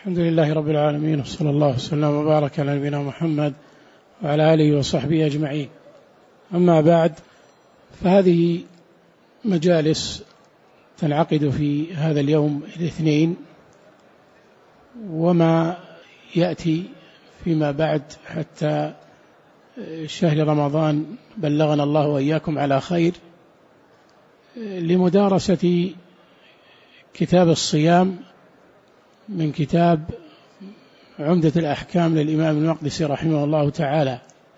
الحمد لله رب العالمين، وصلى الله وسلم وبارك على نبينا محمد وعلى آله وصحبه أجمعين. أما بعد، فهذه مجالس تنعقد في هذا اليوم الاثنين، وما يأتي فيما بعد حتى شهر رمضان بلغنا الله وإياكم على خير، لمدارسة كتاب الصيام من كتاب عمدة الأحكام للإمام المقدسي رحمه الله تعالى.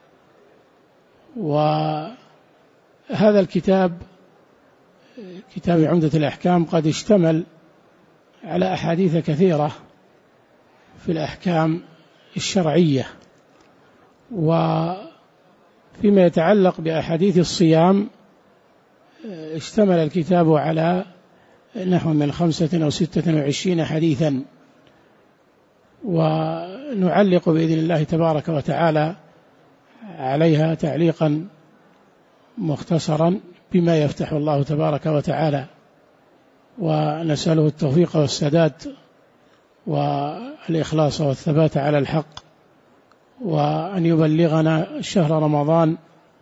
وهذا الكتاب، كتاب عمدة الأحكام، قد اشتمل على أحاديث كثيرة في الأحكام الشرعية، وفيما يتعلق بأحاديث الصيام اشتمل الكتاب على نحو من 25 أو 26 حديثا، ونعلق بإذن الله تبارك وتعالى عليها تعليقا مختصرا بما يفتح الله تبارك وتعالى، ونسأله التوفيق والسداد والإخلاص والثبات على الحق، وأن يبلغنا شهر رمضان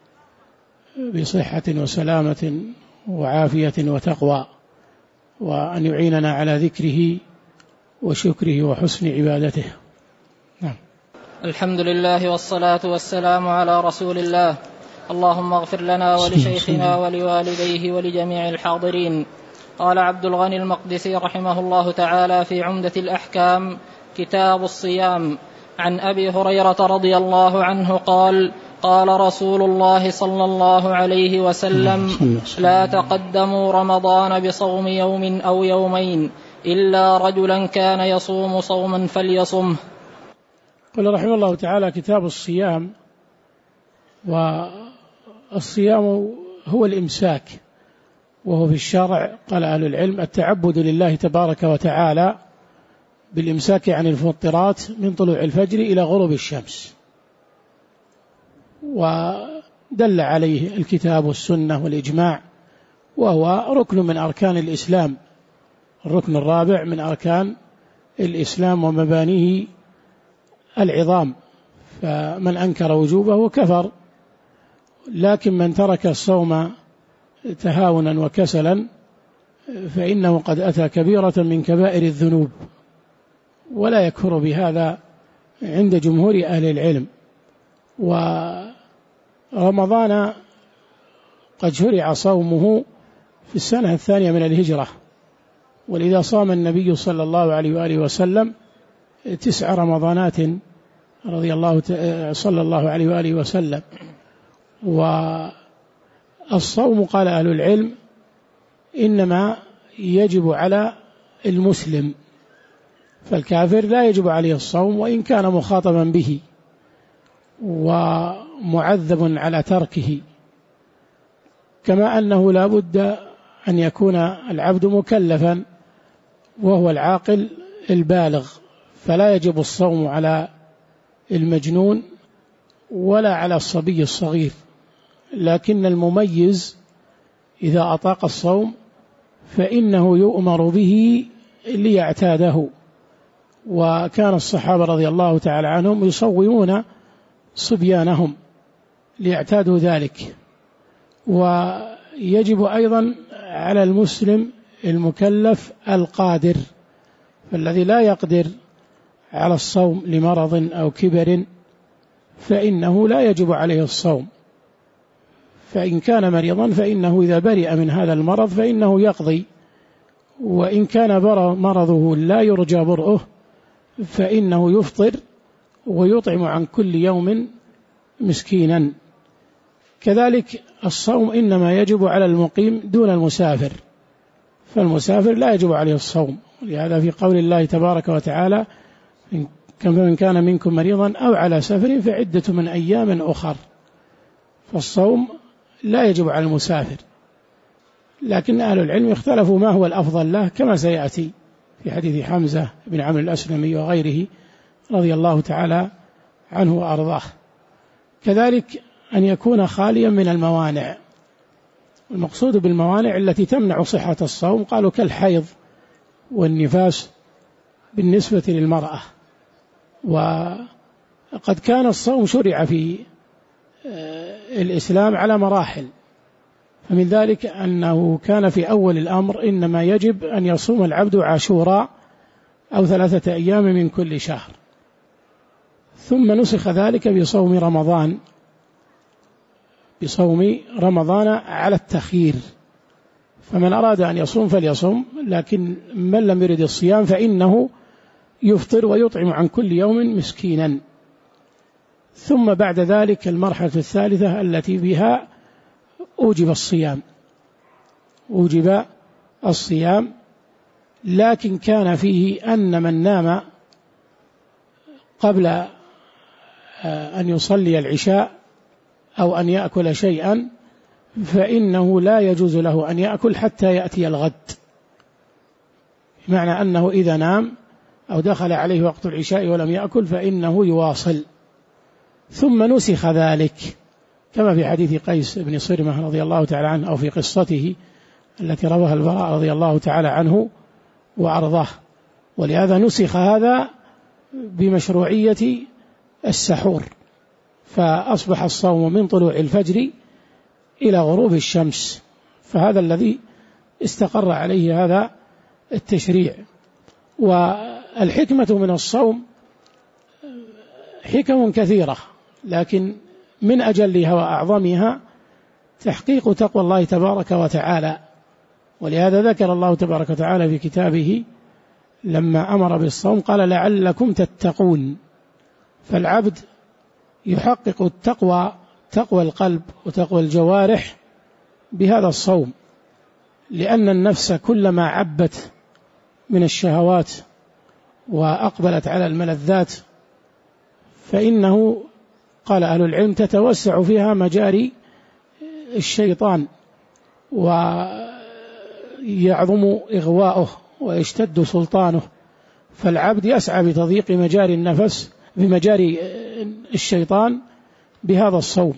بصحة وسلامة وعافية وتقوى، وأن يعيننا على ذكره وشكره وحسن عبادته. نعم. الحمد لله والصلاة والسلام على رسول الله. اللهم اغفر لنا ولشيخنا ولوالديه ولجميع الحاضرين. قال عبد الغني المقدسي رحمه الله تعالى في عمدة الأحكام كتاب الصيام: عن أبي هريرة رضي الله عنه قال: قال رسول الله صلى الله عليه وسلم: لا تقدموا رمضان بصوم يوم أو يومين إلا رجلا كان يصوم صوما فليصمه. قال رحمه الله تعالى: كتاب الصيام. والصيام هو الإمساك، وهو في الشرع قال أهل العلم التعبد لله تبارك وتعالى بالإمساك عن المفطرات من طلوع الفجر إلى غروب الشمس، ودل عليه الكتاب والسنة والإجماع، وهو ركن من أركان الإسلام، الركن الرابع من أركان الإسلام ومبانيه العظام، فمن أنكر وجوبه كفر. لكن من ترك الصوم تهاونا وكسلا فإنه قد أتى كبيرة من كبائر الذنوب، ولا يكفر بهذا عند جمهور أهل العلم. ورمضان قد شرع صومه في السنة 2 من الهجرة، ولذا صام النبي صلى الله عليه وآله وسلم 9 رمضانات صلى الله عليه وآله وسلم. والصوم قال أهل العلم إنما يجب على المسلم، فالكافر لا يجب عليه الصوم وإن كان مخاطبا به ومعذب على تركه، كما أنه لا بد أن يكون العبد مكلفا وهو العاقل البالغ، فلا يجب الصوم على المجنون ولا على الصبي الصغير، لكن المميز إذا أطاق الصوم فإنه يؤمر به ليعتاده. وكان الصحابة رضي الله تعالى عنهم يصومون صبيانهم ليعتادوا ذلك. ويجب أيضا على المسلم المكلف القادر، فالذي لا يقدر على الصوم لمرض أو كبر فإنه لا يجب عليه الصوم، فإن كان مريضا فإنه إذا برئ من هذا المرض فإنه يقضي، وإن كان مرضه لا يرجى برؤه فإنه يفطر ويطعم عن كل يوم مسكينا. كذلك الصوم إنما يجب على المقيم دون المسافر، فالمسافر لا يجب عليه الصوم، لهذا في قول الله تبارك وتعالى: فمن كان منكم مريضا أو على سفر فعدة من أيام أخر. فالصوم لا يجب على المسافر، لكن أهل العلم اختلفوا ما هو الأفضل له، كما سيأتي في حديث حمزة بن عمرو الأسلمي وغيره رضي الله تعالى عنه وأرضاه. كذلك أن يكون خاليا من الموانع، المقصود بالموانع التي تمنع صحة الصوم قالوا كالحيض والنفاس بالنسبة للمرأة. وقد كان الصوم شرع في الإسلام على مراحل، فمن ذلك أنه كان في أول الأمر إنما يجب أن يصوم العبد عاشوراء أو 3 أيام من كل شهر، ثم نسخ ذلك بصوم رمضان على التخيير، فمن أراد أن يصوم فليصوم، لكن من لم يرد الصيام فإنه يفطر ويطعم عن كل يوم مسكينا. ثم بعد ذلك المرحلة الثالثة التي بها أوجب الصيام، لكن كان فيه أن من نام قبل أن يصلي العشاء أو أن يأكل شيئا فإنه لا يجوز له أن يأكل حتى يأتي الغد، بمعنى أنه إذا نام أو دخل عليه وقت العشاء ولم يأكل فإنه يواصل. ثم نسخ ذلك كما في حديث قيس بن صرمة رضي الله تعالى عنه، أو في قصته التي رواها البراء رضي الله تعالى عنه وأرضاه، ولهذا نسخ هذا بمشروعية السحور، فأصبح الصوم من طلوع الفجر إلى غروب الشمس، فهذا الذي استقر عليه هذا التشريع. والحكمة من الصوم حكم كثيرة، لكن من أجلها وأعظمها تحقيق تقوى الله تبارك وتعالى، ولهذا ذكر الله تبارك وتعالى في كتابه لما أمر بالصوم قال لعلكم تتقون. فالعبد يحقق التقوى، تقوى القلب وتقوى الجوارح بهذا الصوم، لأن النفس كلما عبت من الشهوات وأقبلت على الملذات فإنه قال أهل العلم تتوسع فيها مجاري الشيطان ويعظم إغواؤه ويشتد سلطانه، فالعبد يسعى بتضييق مجاري النفس بمجاري الشيطان بهذا الصوم.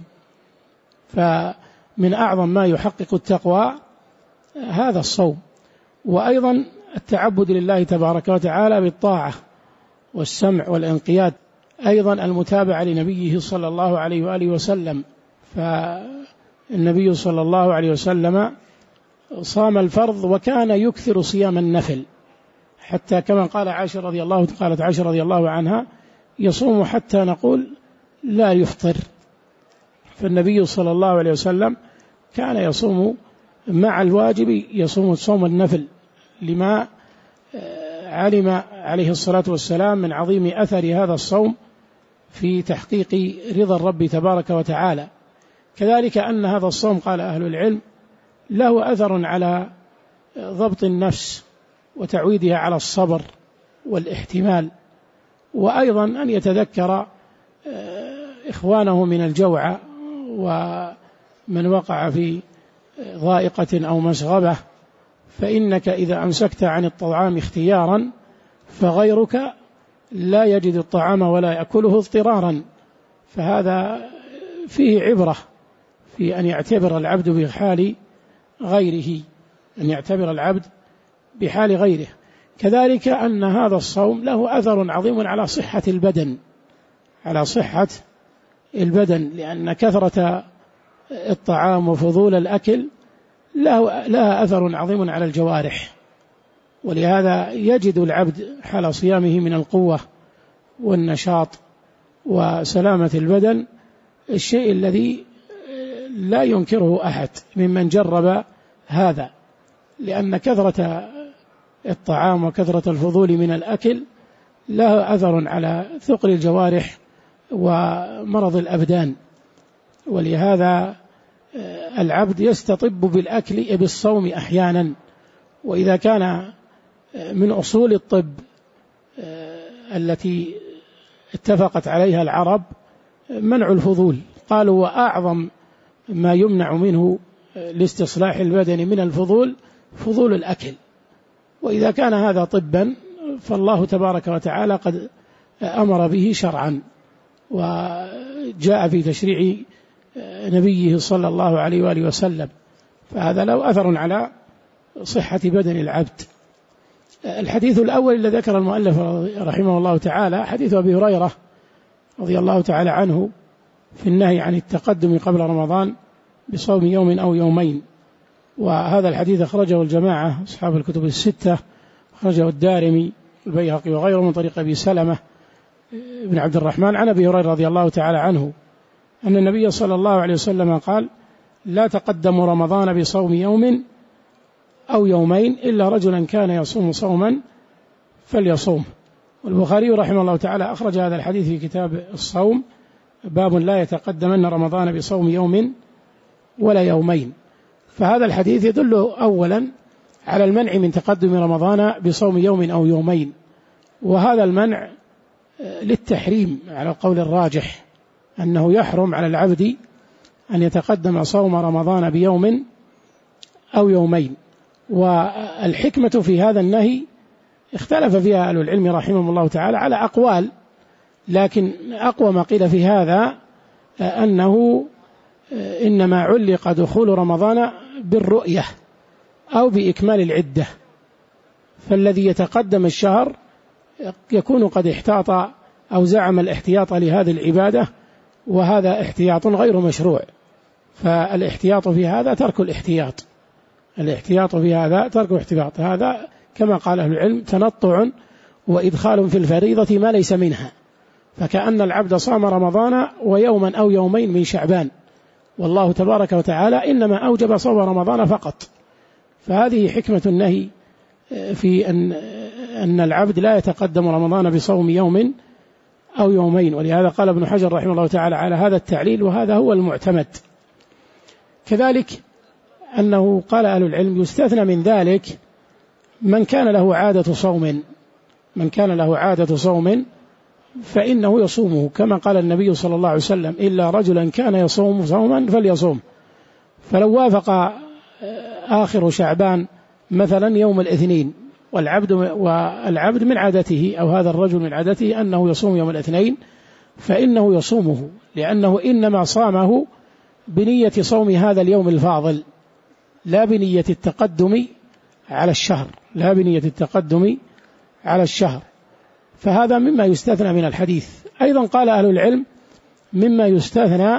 فمن أعظم ما يحقق التقوى هذا الصوم، وأيضا التعبد لله تبارك وتعالى بالطاعة والسمع والانقياد، أيضا المتابعة لنبيه صلى الله عليه وآله وسلم، فالنبي صلى الله عليه وسلم صام الفرض وكان يكثر صيام النفل، حتى كما قالت عائشة رضي الله عنها يصوم حتى نقول لا يفطر. فالنبي صلى الله عليه وسلم كان يصوم مع الواجب، يصوم صوم النفل لما علم عليه الصلاة والسلام من عظيم أثر هذا الصوم في تحقيق رضا الرب تبارك وتعالى. كذلك أن هذا الصوم قال أهل العلم له أثر على ضبط النفس وتعويدها على الصبر والاحتمال، وأيضا أن يتذكر إخوانه من الجوع ومن وقع في ضائقة أو مسغبة، فإنك إذا أمسكت عن الطعام اختيارا فغيرك لا يجد الطعام ولا يأكله اضطرارا، فهذا فيه عبرة في أن يعتبر العبد بحال غيره، كذلك أن هذا الصوم له أثر عظيم على صحة البدن، لأن كثرة الطعام وفضول الأكل لها أثر عظيم على الجوارح، ولهذا يجد العبد حال صيامه من القوة والنشاط وسلامة البدن الشيء الذي لا ينكره أحد ممن جرب هذا، لأن كثرة الطعام وكثرة الفضول من الأكل له أثر على ثقل الجوارح ومرض الأبدان، ولهذا العبد يستطب بالصوم أحيانا. وإذا كان من أصول الطب التي اتفقت عليها العرب منع الفضول، قالوا وأعظم ما يمنع منه لاستصلاح البدن من الفضول فضول الأكل، وإذا كان هذا طبا فالله تبارك وتعالى قد أمر به شرعا وجاء في تشريع نبيه صلى الله عليه وآله وسلم، فهذا له أثر على صحة بدن العبد. الحديث الأول الذي ذكر المؤلف رحمه الله تعالى حديث أبي هريرة رضي الله تعالى عنه في النهي عن التقدم قبل رمضان بصوم يوم أو يومين. وهذا الحديث أخرجه الجماعة أصحاب الكتب الستة، أخرجه الدارمي البيهقي وغيره من طريق أبي سلمة بن عبد الرحمن عن أبي هريرة رضي الله تعالى عنه أن النبي صلى الله عليه وسلم قال: لا تقدموا رمضان بصوم يوم أو يومين إلا رجلا كان يصوم صوما فليصوم. والبخاري رحمه الله تعالى أخرج هذا الحديث في كتاب الصوم، باب لا يتقدمن رمضان بصوم يوم ولا يومين. فهذا الحديث يدل أولا على المنع من تقدم رمضان بصوم يوم أو يومين، وهذا المنع للتحريم على القول الراجح، أنه يحرم على العبد أن يتقدم صوم رمضان بيوم أو يومين. والحكمة في هذا النهي اختلف فيها أهل العلم رحمهم الله تعالى على أقوال، لكن أقوى ما قيل في هذا أنه إنما علق دخول رمضان بالرؤية أو بإكمال العدة، فالذي يتقدم الشهر يكون قد احتاط أو زعم الاحتياط لهذه العبادة، وهذا احتياط غير مشروع. فالاحتياط في هذا ترك الاحتياط، الاحتياط في هذا ترك الاحتياط، هذا كما قال أهل العلم تنطع وإدخال في الفريضة ما ليس منها، فكأن العبد صام رمضان ويوما أو يومين من شعبان، والله تبارك وتعالى إنما أوجب صوم رمضان فقط. فهذه حكمة النهي في أن العبد لا يتقدم رمضان بصوم يوم أو يومين، ولهذا قال ابن حجر رحمه الله تعالى على هذا التعليل، وهذا هو المعتمد. كذلك أنه قال أهل العلم يستثنى من ذلك من كان له عادة صوم، من كان له عادة صوم فإنه يصومه، كما قال النبي صلى الله عليه وسلم: إلا رجلا كان يصوم صوما فليصوم. فلو وافق آخر شعبان مثلا يوم الاثنين والعبد من عادته، أو هذا الرجل من عادته أنه يصوم يوم الاثنين، فإنه يصومه، لأنه إنما صامه بنية صوم هذا اليوم الفاضل، لا بنية التقدم على الشهر، لا بنية التقدم على الشهر. فهذا مما يستثنى من الحديث. أيضا قال أهل العلم مما يستثنى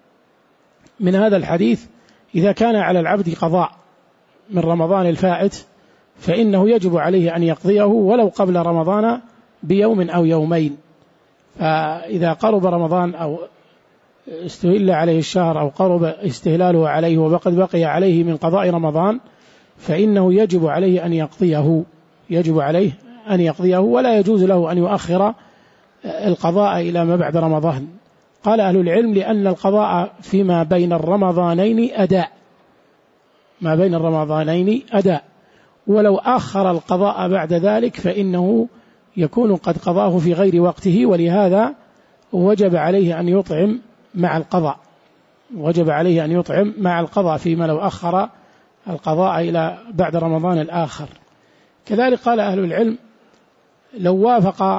من هذا الحديث إذا كان على العبد قضاء من رمضان الفائت فإنه يجب عليه أن يقضيه ولو قبل رمضان بيوم أو يومين. فإذا قرب رمضان أو استهل عليه الشهر أو قرب استهلاله عليه وقد بقي عليه من قضاء رمضان فإنه يجب عليه أن يقضيه، يجب عليه أن يقضيه، ولا يجوز له أن يؤخر القضاء إلى ما بعد رمضان. قال أهل العلم لأن القضاء فيما بين الرمضانين أداء، ما بين الرمضانين أداء، ولو أخر القضاء بعد ذلك فإنه يكون قد قضاه في غير وقته، ولهذا وجب عليه أن يطعم مع القضاء، وجب عليه أن يطعم مع القضاء فيما لو أخر القضاء إلى بعد رمضان الآخر. كذلك قال أهل العلم لو وافق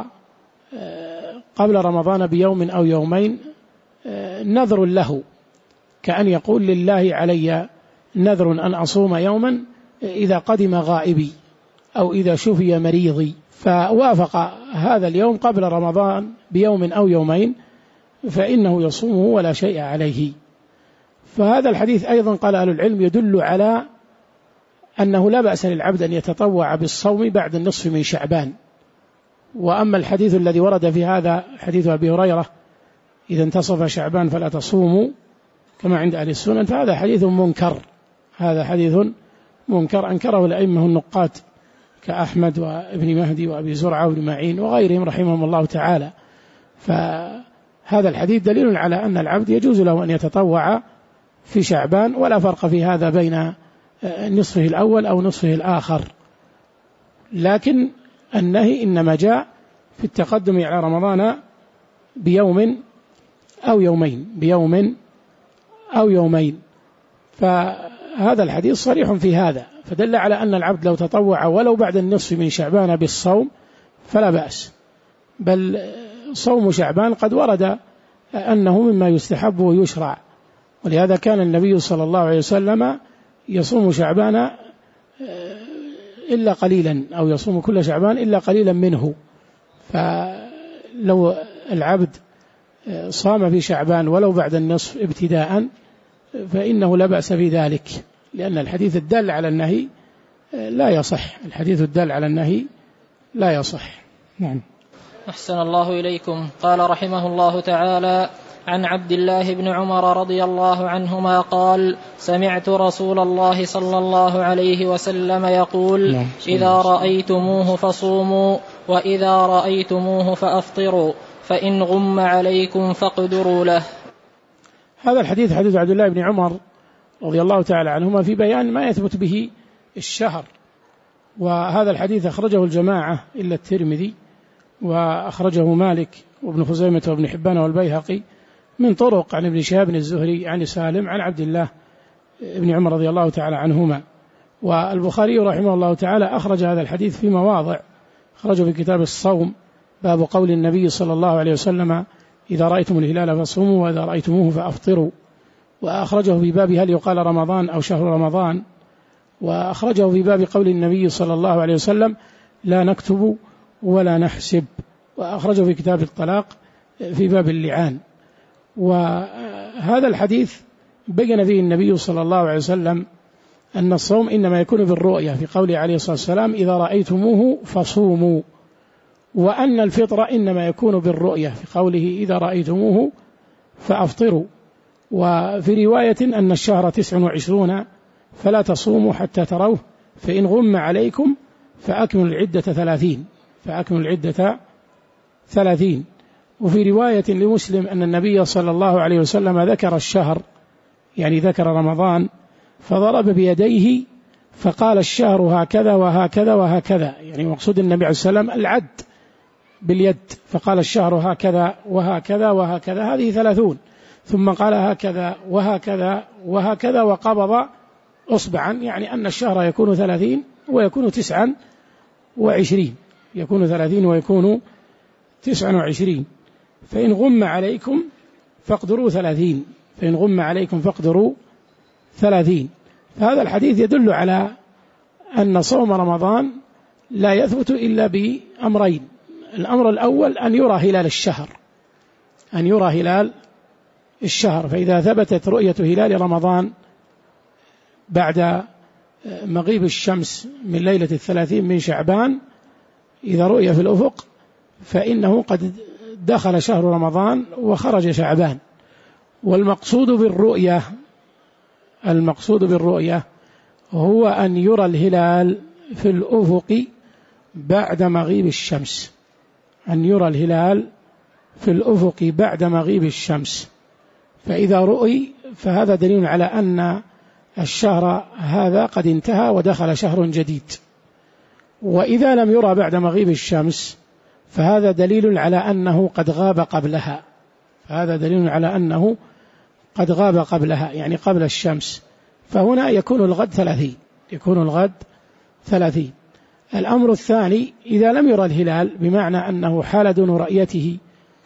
قبل رمضان بيوم أو يومين نذر له، كأن يقول: لله علي نذر أن أصوم يوما إذا قدم غائبي أو إذا شفي مريضي، فوافق هذا اليوم قبل رمضان بيوم أو يومين فإنه يصومه ولا شيء عليه. فهذا الحديث أيضا قال أهل العلم يدل على أنه لا بأس للعبد أن يتطوع بالصوم بعد النصف من شعبان. وأما الحديث الذي ورد في هذا حديث أبي هريرة: إذا انتصف شعبان فلا تصوموا كما عند أهل السنن، فهذا حديث منكر، هذا حديث منكر أنكره الأئمة النقاد كأحمد وابن مهدي وأبي زرعة وابن معين وغيرهم رحمهم الله تعالى. فهذا الحديث دليل على أن العبد يجوز له أن يتطوع في شعبان، ولا فرق في هذا بين نصفه الأول أو نصفه الآخر، لكن النهي إنما جاء في التقدم على رمضان بيوم أو يومين، بيوم أو يومين. فهذا الحديث صريح في هذا، فدل على أن العبد لو تطوع ولو بعد النصف من شعبان بالصوم فلا بأس، بل صوم شعبان قد ورد أنه مما يستحب ويشرع، ولهذا كان النبي صلى الله عليه وسلم يصوم شعبان إلا قليلا، أو يصوم كل شعبان إلا قليلا منه. فلو العبد صام في شعبان ولو بعد النصف ابتداء فإنه لا بأس بذلك، لأن الحديث الدال على النهي لا يصح، الحديث الدال على النهي لا يصح. نعم. أحسن الله إليكم. قال رحمه الله تعالى: عن عبد الله بن عمر رضي الله عنهما قال: سمعت رسول الله صلى الله عليه وسلم يقول: إذا رأيتموه فصوموا، وإذا رأيتموه فأفطروا، فإن غم عليكم فاقدروا له. هذا الحديث حديث عبد الله بن عمر رضي الله تعالى عنهما في بيان ما يثبت به الشهر، وهذا الحديث أخرجه الجماعة إلا الترمذي، وأخرجه مالك وابن خزيمة وابن حبان والبيهقي من طرق عن ابن شهاب الزهري عن سالم عن عبد الله بن عمر رضي الله تعالى عنهما. والبخاري رحمه الله تعالى أخرج هذا الحديث في مواضع، أخرجه في كتاب الصوم باب قول النبي صلى الله عليه وسلم: إذا رأيتم الهلال فصوموا، وإذا رأيتموه فأفطروا. وأخرجه في باب هل يقال رمضان أو شهر رمضان. وأخرجه في باب قول النبي صلى الله عليه وسلم: لا نكتب ولا نحسب. وأخرجه في كتاب الطلاق في باب اللعان. وهذا الحديث بين فيه النبي صلى الله عليه وسلم أن الصوم إنما يكون بالرؤية في قوله عليه الصلاة والسلام: إذا رأيتموه فصوموا، وأن الفطر إنما يكون بالرؤية في قوله: إذا رأيتموه فأفطروا. وفي رواية أن الشهر 29 فلا تصوموا حتى تروه، فإن غم عليكم فأكملوا العدة 30. فأكملوا العدة 30. وفي رواية لمسلم أن النبي صلى الله عليه وسلم ذكر الشهر، يعني ذكر رمضان، فضرب بيديه فقال: الشهر هكذا وهكذا وهكذا، يعني مقصود النبي عليه الصلاة والسلام العد باليد، فقال: الشهر هكذا وهكذا وهكذا، هذه 30. ثم قال: هكذا وهكذا وهكذا، وقبض أصبعا، يعني أن الشهر يكون 30 ويكون 29، يكون 30 ويكون 29. فإن غم عليكم فاقدروا 30، فإن غم عليكم فاقدروا 30. فهذا الحديث يدل على أن صوم رمضان لا يثبت إلا بأمرين: الأمر الأول أن يرى هلال الشهر، أن يرى هلال الشهر. فإذا ثبتت رؤية هلال رمضان بعد مغيب الشمس من ليلة 30 من شعبان، إذا رؤي في الأفق فإنه قد دخل شهر رمضان وخرج شعبان. والمقصود بالرؤية، المقصود بالرؤية هو أن يرى الهلال في الأفق بعد مغيب الشمس، أن يرى الهلال في الأفق بعد مغيب الشمس. فإذا رؤي فهذا دليل على أن الشهر هذا قد انتهى ودخل شهر جديد. وإذا لم يرى بعد مغيب الشمس فهذا دليل على أنه قد غاب قبلها، فهذا دليل على أنه قد غاب قبلها، يعني قبل الشمس. فهنا يكون الغد 30، يكون الغد 30. الأمر الثاني: إذا لم يرى الهلال، بمعنى أنه حال دون رأيته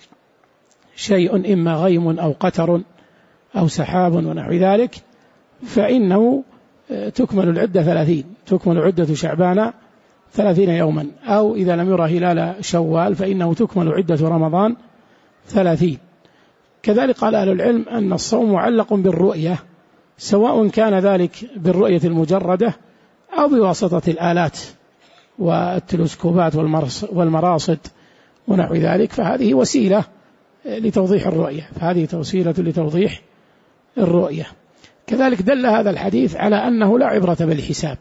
شيء إما غيم أو قتر أو سحاب ونحو ذلك، فإنه تكمل العدة 30، تكمل عدة شعبان 30 يوما. أو إذا لم يرى هلال شوال فإنه تكمل عدة رمضان 30. كذلك قال أهل العلم أن الصوم معلق بالرؤية، سواء كان ذلك بالرؤية المجردة أو بواسطة الآلات والتلسكوبات والمراصد ونحو ذلك، فهذه وسيلة لتوضيح الرؤية، فهذه وسيلة لتوضيح الرؤية. كذلك دل هذا الحديث على أنه لا عبرة بالحساب،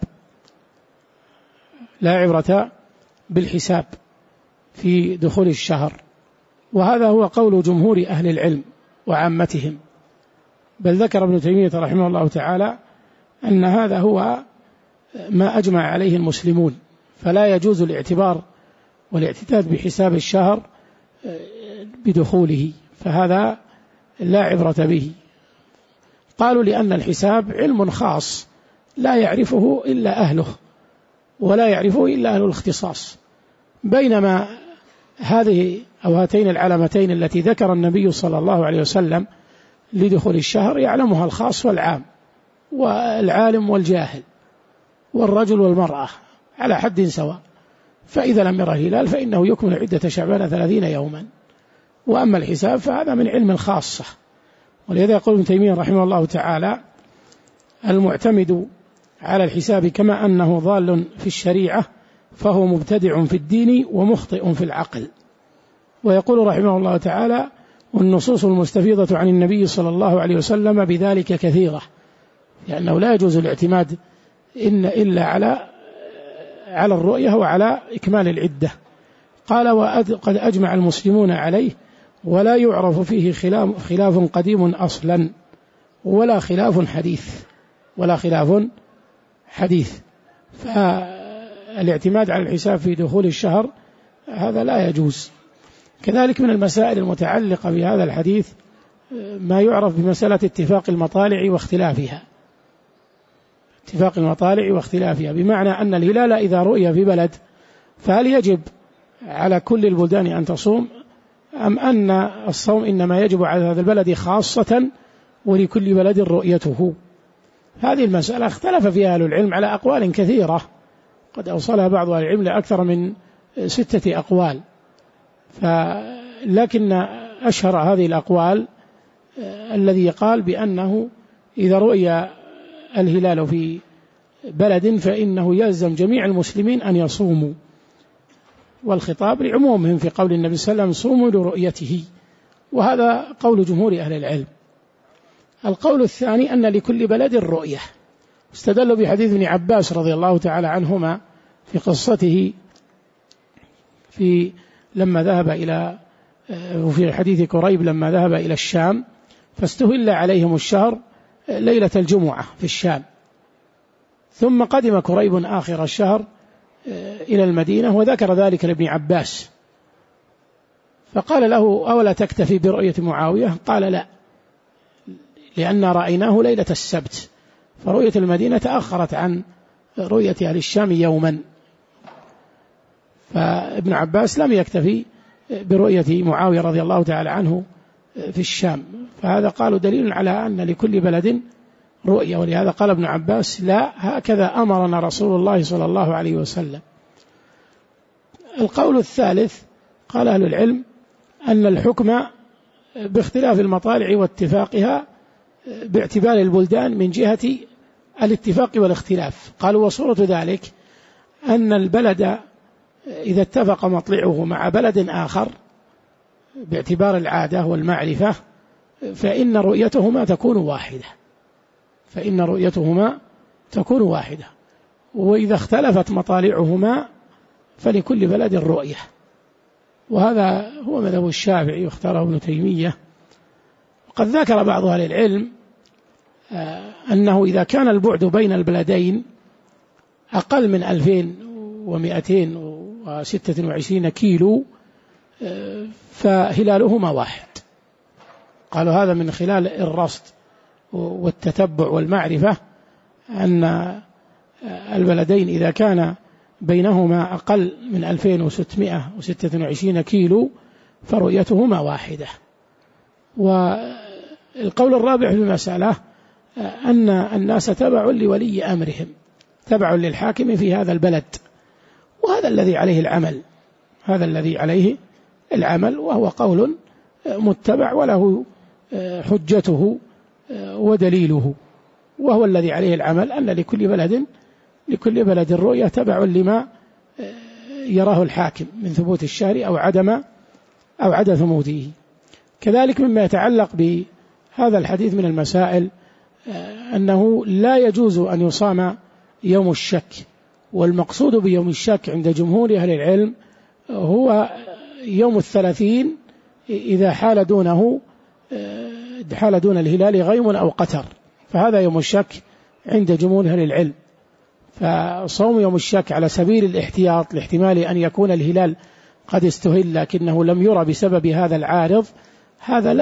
لا عبرة بالحساب في دخول الشهر، وهذا هو قول جمهور أهل العلم وعامتهم. بل ذكر ابن تيمية رحمه الله تعالى أن هذا هو ما أجمع عليه المسلمون، فلا يجوز الاعتبار والاعتداد بحساب الشهر بدخوله، فهذا لا عبرة به. قالوا لأن الحساب علم خاص لا يعرفه إلا أهله، ولا يعرفه إلا أهل الاختصاص، بينما هذه أو هاتين العلامتين التي ذكر النبي صلى الله عليه وسلم لدخول الشهر يعلمها الخاص والعام، والعالم والجاهل، والرجل والمرأة، على حد سواء. فإذا لم يره الهلال فإنه يكمل عدة شعبان 30 يوما. وأما الحساب فهذا من علم الخاصة. ولذا يقول ابن تيمية رحمه الله تعالى: المعتمد على الحساب كما أنه ضال في الشريعة فهو مبتدع في الدين ومخطئ في العقل. ويقول رحمه الله تعالى: والنصوص المستفيضة عن النبي صلى الله عليه وسلم بذلك كثيرة، لأنه لا يجوز الاعتماد إلا على الرؤية وعلى إكمال العدة. قال: وقد أجمع المسلمون عليه ولا يعرف فيه خلاف قديم أصلا ولا خلاف حديث. فالاعتماد على الحساب في دخول الشهر هذا لا يجوز. كذلك من المسائل المتعلقة بهذا الحديث ما يعرف بمسألة اتفاق المطالع واختلافها، بمعنى أن الهلال إذا رؤي في بلد فهل يجب على كل البلدان أن تصوم، أم أن الصوم إنما يجب على هذا البلد خاصة ولكل بلد رؤيته؟ هذه المسألة اختلف فيها أهل العلم على أقوال كثيرة، قد أوصلها بعض أهل العلم لأكثر من 6 أقوال. لكن أشهر هذه الأقوال الذي قال بأنه إذا رؤي الهلال في بلد فإنه يلزم جميع المسلمين أن يصوموا، والخطاب لعمومهم في قول النبي صلى الله عليه وسلم: صوموا لرؤيته. وهذا قول جمهور أهل العلم. القول الثاني أن لكل بلد رؤية، استدلوا بحديث ابن عباس رضي الله تعالى عنهما في قصته لما ذهب وفي حديث كريب لما ذهب إلى الشام فاستهل عليهم الشهر ليلة الجمعة في الشام، ثم قدم كريب آخر الشهر إلى المدينة وذكر ذلك لابن عباس، فقال له: أولا تكتفي برؤية معاوية؟ قال: لا، لأن رأيناه ليلة السبت، فرؤية المدينة تأخرت عن رؤية أهل الشام يوما. فابن عباس لم يكتفي برؤية معاوية رضي الله تعالى عنه في الشام، فهذا قالوا دليل على أن لكل بلد رؤية. ولهذا قال ابن عباس: لا، هكذا أمرنا رسول الله صلى الله عليه وسلم. القول الثالث قال أهل العلم أن الحكم باختلاف المطالع واتفاقها باعتبار البلدان من جهة الاتفاق والاختلاف. قالوا: وصورة ذلك أن البلد إذا اتفق مطلعه مع بلد آخر باعتبار العادة والمعرفة فإن رؤيتهما تكون واحدة، وإذا اختلفت مطالعهما فلكل بلد رؤية. وهذا هو مذهب الشافعي واختاره ابن تيمية. وقد ذكر بعض أهل العلم أنه إذا كان البعد بين البلدين أقل من 2226 كيلو فهلالهما واحد. قالوا هذا من خلال الرصد والتتبع والمعرفة أن البلدين إذا كان بينهما أقل من 2626 كيلو فرؤيتهما واحدة. والقول الرابع في المسألة أن الناس تبع لولي أمرهم، تبع للحاكم في هذا البلد، وهذا الذي عليه العمل، وهو قول متبع وله حجته ودليله، وهو الذي عليه العمل أن لكل بلد الرؤية تبع لما يراه الحاكم من ثبوت الشهر أو عدم ثبوته. كذلك مما يتعلق بهذا الحديث من المسائل أنه لا يجوز أن يصام يوم الشك، والمقصود بيوم الشك عند جمهور أهل العلم هو يوم 30 إذا حال دون الهلال غيم أو قتر، فهذا يوم الشك عند جمهور أهل العلم. فصوم يوم الشك على سبيل الاحتياط لاحتمال أن يكون الهلال قد استهل لكنه لم يرى بسبب هذا العارض، هذا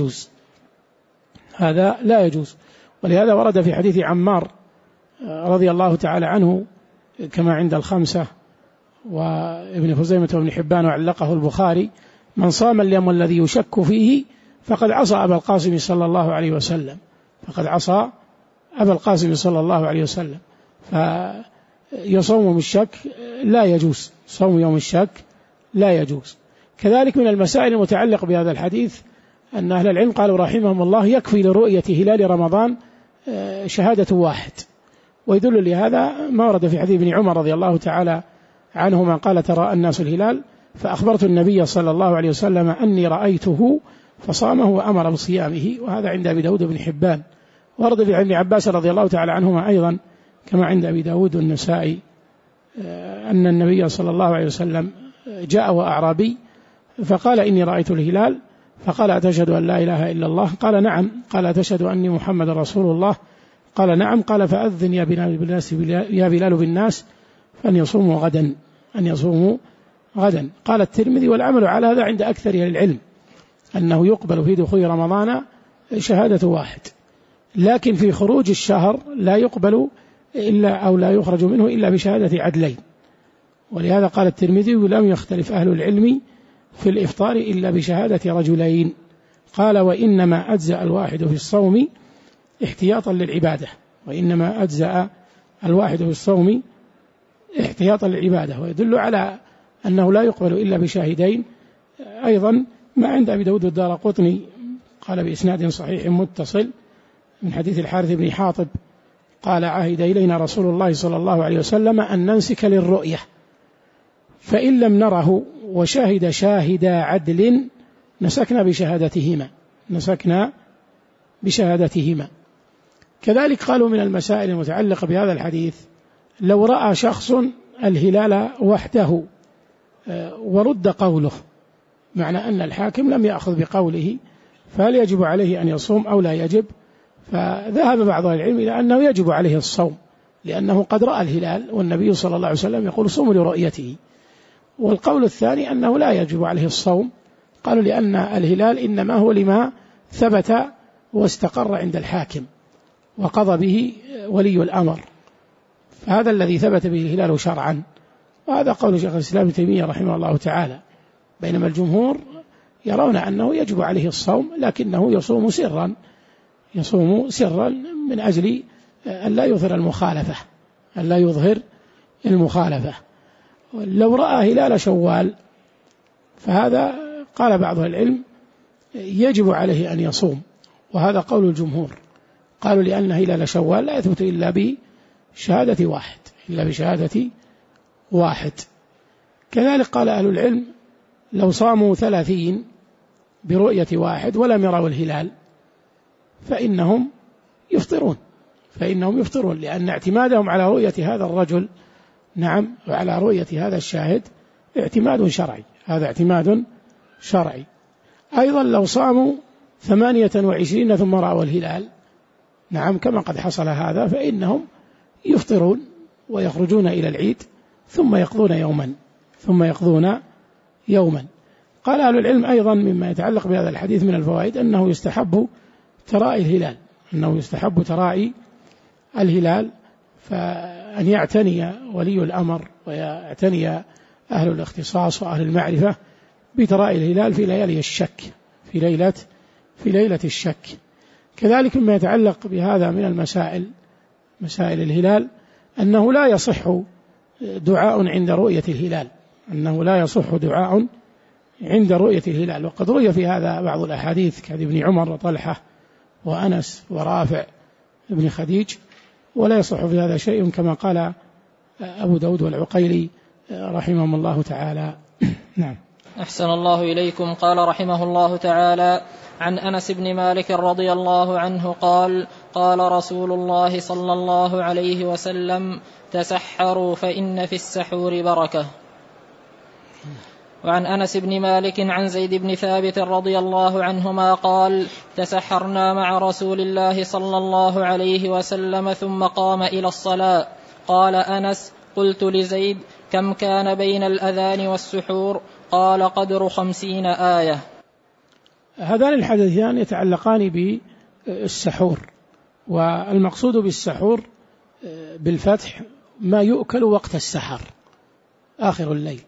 لا يجوز. ولهذا ورد في حديث عمار رضي الله تعالى عنه كما عند الخمسة وابن خزيمة وابن حبان وعلقه البخاري: من صام اليوم الذي يشك فيه فقد عصى أبا القاسم صلى الله عليه وسلم. يصوم يوم الشك لا يجوز، صوم يوم الشك لا يجوز. كذلك من المسائل المتعلقة بهذا الحديث أن أهل العلم قالوا رحمهم الله يكفي لرؤية هلال رمضان شهادة واحد، ويدل لهذا ما ورد في حديث ابن عمر رضي الله تعالى عنهما قال ترى الناس الهلال فأخبرت النبي صلى الله عليه وسلم أني رأيته فصامه وأمر بصيامه، وهذا عند أبي داود بن حبان. ورد في ابن عباس رضي الله تعالى عنهما أيضا كما عند أبي داود والنسائي أن النبي صلى الله عليه وسلم جاء وأعرابي فقال إني رأيت الهلال، فقال أتشهد أن لا إله إلا الله؟ قال نعم. قال أتشهد أني محمد رسول الله؟ قال نعم. قال فأذن يا بلال بالناس فأن يصوموا غدا، أن يصوموا غدا. قال الترمذي والعمل على هذا عند أكثر العلم أنه يقبل في دخول رمضان شهادة واحد، لكن في خروج الشهر لا يقبل إلا أو لا يخرج منه إلا بشهادة عدلين. ولهذا قال الترمذي لم يختلف أهل العلم في الإفطار إلا بشهادة رجلين. قال وإنما أجزأ الواحد في الصوم احتياطا للعبادة، وإنما أجزأ الواحد في الصوم احتياطا للعبادة، ويدل على أنه لا يقبل إلا بشاهدين. أيضا ما عند أبي داود الدارقطني قال بإسناد صحيح متصل من حديث الحارث بن حاطب قال عهد إلينا رسول الله صلى الله عليه وسلم أن ننسك للرؤية، فإن لم نره وشاهد عدل نسكنا بشهادتهما. كذلك قالوا من المسائل المتعلقة بهذا الحديث لو رأى شخص الهلال وحده ورد قوله، معنى أن الحاكم لم يأخذ بقوله، فهل يجب عليه أن يصوم أو لا يجب؟ فذهب بعض العلم إلى أنه يجب عليه الصوم، لأنه قد رأى الهلال والنبي صلى الله عليه وسلم يقول صوموا لرؤيته. والقول الثاني أنه لا يجب عليه الصوم، قالوا لأن الهلال إنما هو لما ثبت واستقر عند الحاكم وقضى به ولي الأمر، فهذا الذي ثبت به الهلال شرعا، وهذا قول شيخ الإسلام ابن تيمية رحمه الله تعالى. بينما الجمهور يرون أنه يجب عليه الصوم، لكنه يصوم سرا من أجل أن لا يظهر المخالفة. لو رأى هلال شوال فهذا قال بعض العلم يجب عليه أن يصوم، وهذا قول الجمهور، قالوا لأن هلال شوال لا يثبت إلا بشهادة واحد. كذلك قال أهل العلم لو صاموا 30 برؤية واحد ولم يروا الهلال فإنهم يفطرون، لأن اعتمادهم على رؤية هذا الرجل وعلى رؤية هذا الشاهد اعتماد شرعي. أيضا لو صاموا 28 ثم رأوا الهلال كما قد حصل هذا فإنهم يفطرون ويخرجون إلى العيد ثم يقضون يوما. قال أهل العلم أيضا مما يتعلق بهذا الحديث من الفوائد أنه يستحب تراعي الهلال، فأن يعتني ولي الأمر ويعتني أهل الاختصاص وأهل المعرفة بتراءي الهلال في ليالي الشك، في ليلة الشك. كذلك مما يتعلق بهذا من مسائل الهلال أنه لا يصح دعاء عند رؤية الهلال، وقد روي في هذا بعض الأحاديث كحديث ابن عمر وطلحة وأنس ورافع ابن خديج، ولا يصح في هذا شيء كما قال أبو داود والعقيلي رحمهم الله تعالى. نعم. أحسن الله إليكم. قال رحمه الله تعالى عن أنس بن مالك رضي الله عنه قال قال رسول الله صلى الله عليه وسلم تسحروا فإن في السحور بركة. وعن أنس بن مالك عن زيد بن ثابت رضي الله عنهما قال تسحرنا مع رسول الله صلى الله عليه وسلم ثم قام إلى الصلاة. قال أنس قلت لزيد كم كان بين الأذان والسحور؟ قال قدر 50 آية. هذان الحديثان يتعلقان بالسحور، والمقصود بالسحور بالفتح ما يؤكل وقت السحر آخر الليل،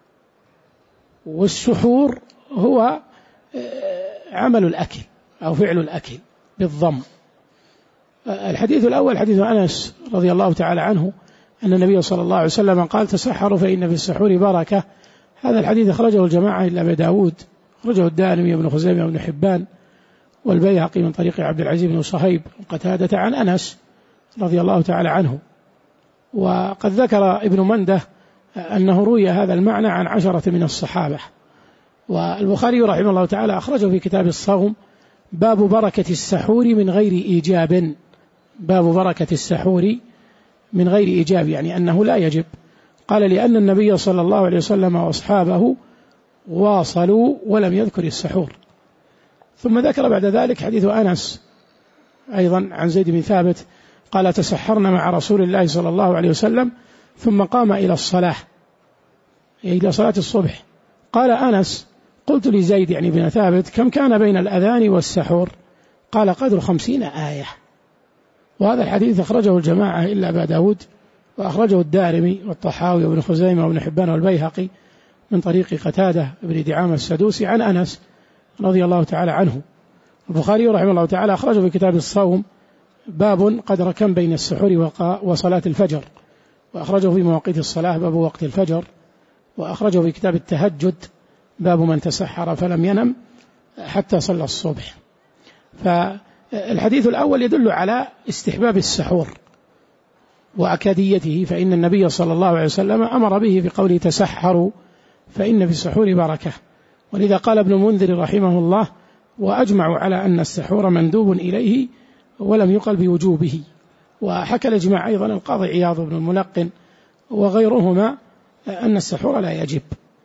والسحور هو عمل الأكل أو فعل الأكل بالضم. الحديث الأول حديث أنس رضي الله تعالى عنه أن النبي صلى الله عليه وسلم قال تسحروا فإن في السحور بركة. هذا الحديث أخرجه الجماعة إلا أبي داود، أخرجه الدارمي وابن خزيمة وابن حبان والبيهقي من طريق عبد العزيز بن صهيب وقتادة عن أنس رضي الله تعالى عنه. وقد ذكر ابن منده أنه روي هذا المعنى عن 10 من الصحابة. والبخاري رحمه الله تعالى أخرجه في كتاب الصوم باب بركة السحور من غير إيجاب. باب بركة السحور من غير إيجاب، يعني أنه لا يجب. قال لأن النبي صلى الله عليه وسلم وأصحابه واصلوا ولم يذكر السحور. ثم ذكر بعد ذلك حديث أنس أيضا عن زيد بن ثابت قال تسحرنا مع رسول الله صلى الله عليه وسلم ثم قام إلى الصلاة، إلى صلاة الصبح. قال أنس قلت لزيد يعني بن ثابت كم كان بين الأذان والسحور؟ قال قدر 50 آية. وهذا الحديث أخرجه الجماعة إلا أبا داود، وأخرجه الدارمي والطحاوي وابن خزيمة وابن حبان والبيهقي من طريق قتادة بن دعامة السدوسي عن أنس رضي الله تعالى عنه. البخاري رحمه الله تعالى أخرجه في كتاب الصوم باب قدر كم بين السحور وصلاة الفجر، وأخرجه في مواقيت الصلاة باب وقت الفجر، وأخرجه في كتاب التهجد باب من تسحر فلم ينم حتى صلى الصبح. فالحديث الأول يدل على استحباب السحور وأكاديته، فإن النبي صلى الله عليه وسلم أمر به بقوله تسحروا فإن في السحور بركة. ولذا قال ابن المنذر رحمه الله وأجمعوا على أن السحور مندوب إليه ولم يقل بوجوبه. وحكى الإجماع أيضا القاضي عياض بن الملقن وغيرهما أن السحور لا يجب.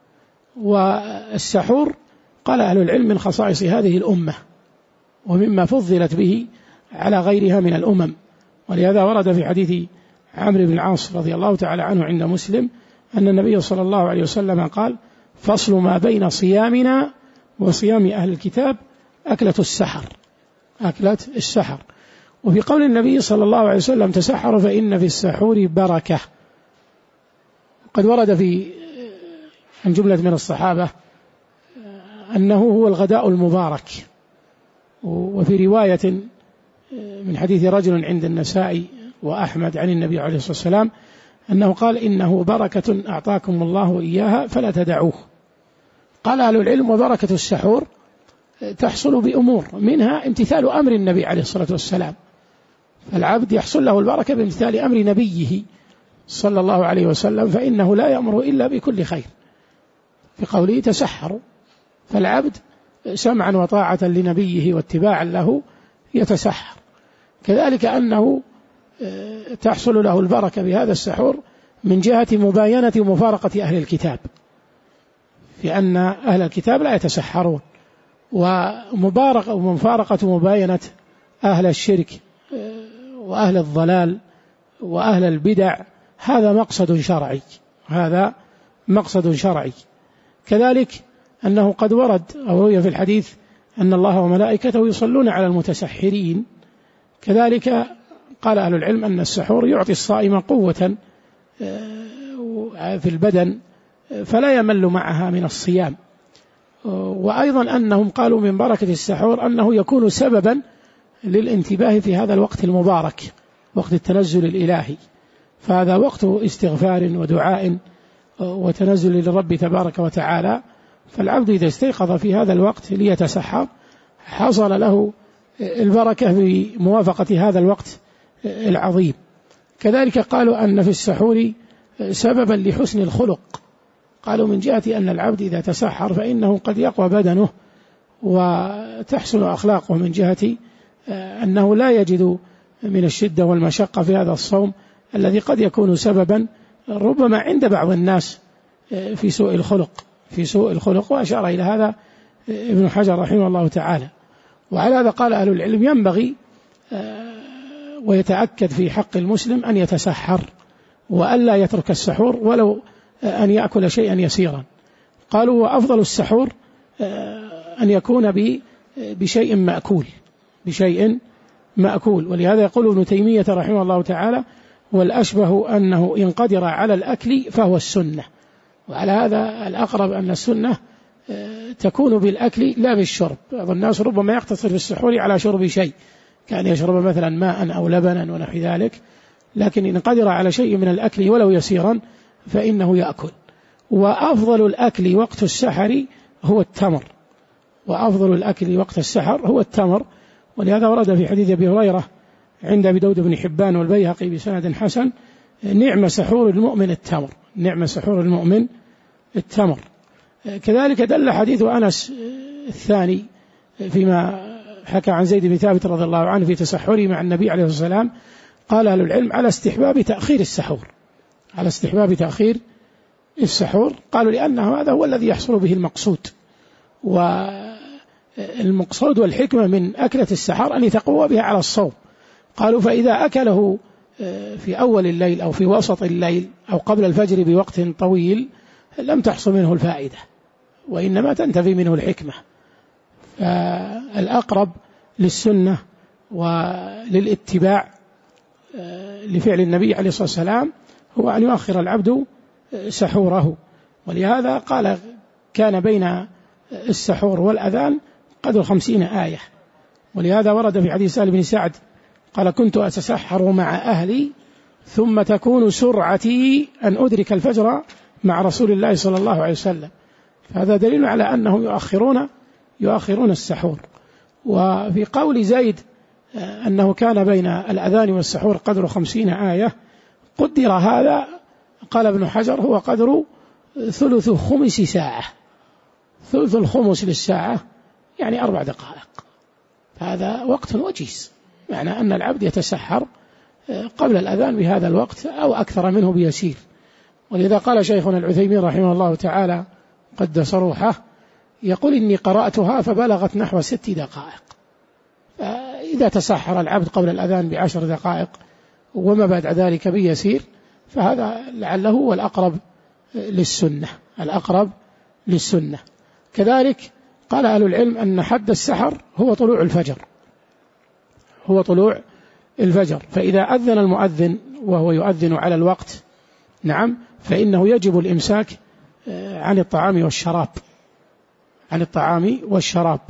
والسحور قال أهل العلم من خصائص هذه الأمة ومما فضلت به على غيرها من الأمم. ولهذا ورد في حديث عمرو بن العاص رضي الله تعالى عنه عند مسلم أن النبي صلى الله عليه وسلم قال فصل ما بين صيامنا وصيام أهل الكتاب أكلة السحر، أكلة السحر. وفي قول النبي صلى الله عليه وسلم تسحر فإن في السحور بركة، قد ورد في عن جملة من الصحابة أنه هو الغداء المبارك. وفي رواية من حديث رجل عند النسائي وأحمد عن النبي عليه الصلاة والسلام أنه قال إنه بركة أعطاكم الله إياها فلا تدعوه. قال أهل العلم وبركة السحور تحصل بأمور، منها امتثال أمر النبي عليه الصلاة والسلام، فالعبد يحصل له البركة بامتثال أمر نبيه صلى الله عليه وسلم، فإنه لا يأمر إلا بكل خير في قوله تسحروا، فالعبد سمعا وطاعة لنبيه واتباعا له يتسحر. كذلك أنه تحصل له البركة بهذا السحور من جهة مباينة ومفارقة أهل الكتاب، في أن أهل الكتاب لا يتسحرون، ومفارقة ومباينة أهل الشرك وأهل الضلال وأهل البدع، هذا مقصد شرعي، هذا مقصد شرعي. كذلك أنه قد ورد أو روي في الحديث أن الله وملائكته يصلون على المتسحرين. كذلك قال أهل العلم أن السحور يعطي الصائم قوة في البدن فلا يمل معها من الصيام. وأيضا أنهم قالوا من بركة السحور أنه يكون سببا للانتباه في هذا الوقت المبارك، وقت التنزل الإلهي، فهذا وقت استغفار ودعاء وتنزل للرب تبارك وتعالى. فالعبد إذا استيقظ في هذا الوقت ليتسحر حصل له البركة بموافقة هذا الوقت العظيم. كذلك قالوا أن في السحور سببا لحسن الخلق، قالوا من جهة أن العبد إذا تسحر فإنه قد يقوى بدنه وتحسن أخلاقه، من جهة أنه لا يجد من الشدة والمشقة في هذا الصوم الذي قد يكون سببا ربما عند بعض الناس في سوء الخلق، وأشار إلى هذا ابن حجر رحمه الله تعالى. وعلى هذا قال أهل العلم ينبغي ويتأكد في حق المسلم أن يتسحر وألا يترك السحور ولو أن يأكل شيئا يسيرا. قالوا وأفضل السحور أن يكون بشيء مأكول، ولهذا يقول ابن تيمية رحمه الله تعالى والأشبه أنه إن قدر على الأكل فهو السنة. وعلى هذا الأقرب أن السنة تكون بالأكل لا بالشرب. بعض الناس ربما يقتصر في السحور على شرب شيء، كان يشرب مثلا ماء أو لبنا ونحو ذلك، لكن إن قدر على شيء من الأكل ولو يسيرا فإنه يأكل. وأفضل الأكل وقت السحر هو التمر، وأفضل الأكل وقت السحر هو التمر. ولهذا ورد في حديث أبي هريرة عند أبي داود بن حبان والبيهقي بسند حسن: نعم سحور المؤمن التمر، نعم سحور المؤمن التمر. كذلك دل حديث أنس الثاني فيما حكى عن زيد بن ثابت رضي الله عنه في تسحره مع النبي عليه الصلاة والسلام، قال أهل العلم على استحباب تأخير السحور، على استحباب تأخير السحور. قالوا لأنه هذا هو الذي يحصل به المقصود، والمقصود والحكمة من أكلة السحر أن يتقوى بها على الصوم. قالوا فإذا أكله في أول الليل أو في وسط الليل أو قبل الفجر بوقت طويل لم تحصل منه الفائدة، وإنما تنتفي منه الحكمة. فالأقرب للسنة وللاتباع لفعل النبي عليه الصلاة والسلام هو أن يؤخر العبد سحوره. ولهذا قال كان بين السحور والأذان قدر 50 آية. ولهذا ورد في حديث سهل بن سعد قال: كنت أتسحر مع أهلي ثم تكون سرعتي أن أدرك الفجر مع رسول الله صلى الله عليه وسلم. فهذا دليل على أنهم يؤخرون السحور. وفي قول زيد أنه كان بين الأذان والسحور قدر 50 آية، قدر هذا، قال ابن حجر، هو قدر ثلث خمس ساعة، ثلث الخمس للساعة يعني 4 دقائق. هذا وقت وجيز، معنى أن العبد يتسحر قبل الأذان بهذا الوقت أو أكثر منه بيسير. ولذا قال شيخنا العثيمين رحمه الله تعالى قدس روحه، يقول: إني قرأتها فبلغت نحو 6 دقائق. فإذا تسحر العبد قبل الأذان ب10 دقائق وما بعد ذلك بيسير فهذا لعله هو الأقرب للسنة، الأقرب للسنة. كذلك قال أهل العلم أن حد السحر هو طلوع الفجر، هو طلوع الفجر. فإذا أذن المؤذن وهو يؤذن على الوقت، نعم، فإنه يجب الإمساك عن الطعام والشراب، عن الطعام والشراب،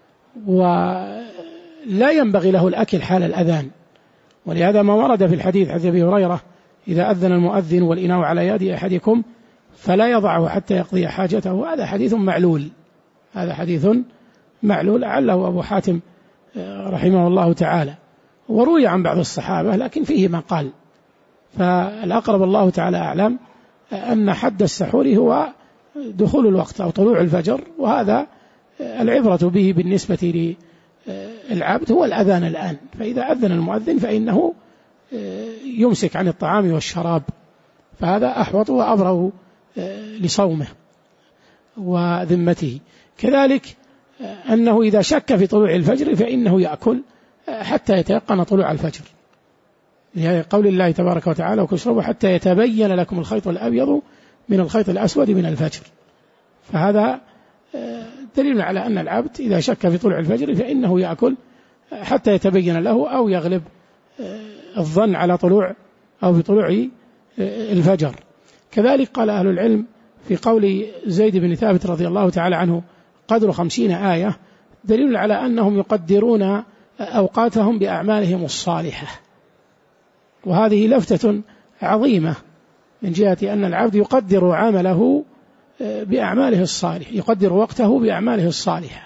ولا ينبغي له الأكل حال الأذان. ولهذا ما ورد في الحديث حديث أبي هريرة: إذا أذن المؤذن والإناء على يد أحدكم فلا يضعه حتى يقضي حاجته. هذا حديث معلول، هذا حديث معلول، لعله أبو حاتم رحمه الله تعالى، وروي عن بعض الصحابة لكن فيه ما قال. فالأقرب الله تعالى أعلم أن حد السحور هو دخول الوقت أو طلوع الفجر، وهذا العبرة به بالنسبة للعبد هو الأذان الآن. فإذا أذن المؤذن فإنه يمسك عن الطعام والشراب، فهذا أحوط وأبرأ لصومه وذمته. كذلك أنه إذا شك في طلوع الفجر فإنه يأكل حتى يتيقن طلوع الفجر، لقول الله تبارك وتعالى: واشربوا حتى يتبين لكم الخيط الأبيض من الخيط الأسود من الفجر. فهذا دليل على أن العبد إذا شك في طلوع الفجر فإنه يأكل حتى يتبين له أو يغلب الظن على طلوع أو بطلوع الفجر. كذلك قال أهل العلم في قول زيد بن ثابت رضي الله تعالى عنه قدر 50 آية دليل على أنهم يقدرون أوقاتهم بأعمالهم الصالحة. وهذه لفتة عظيمة من جهة أن العبد يقدر عمله بأعماله الصالحة، يقدر وقته بأعماله الصالحة.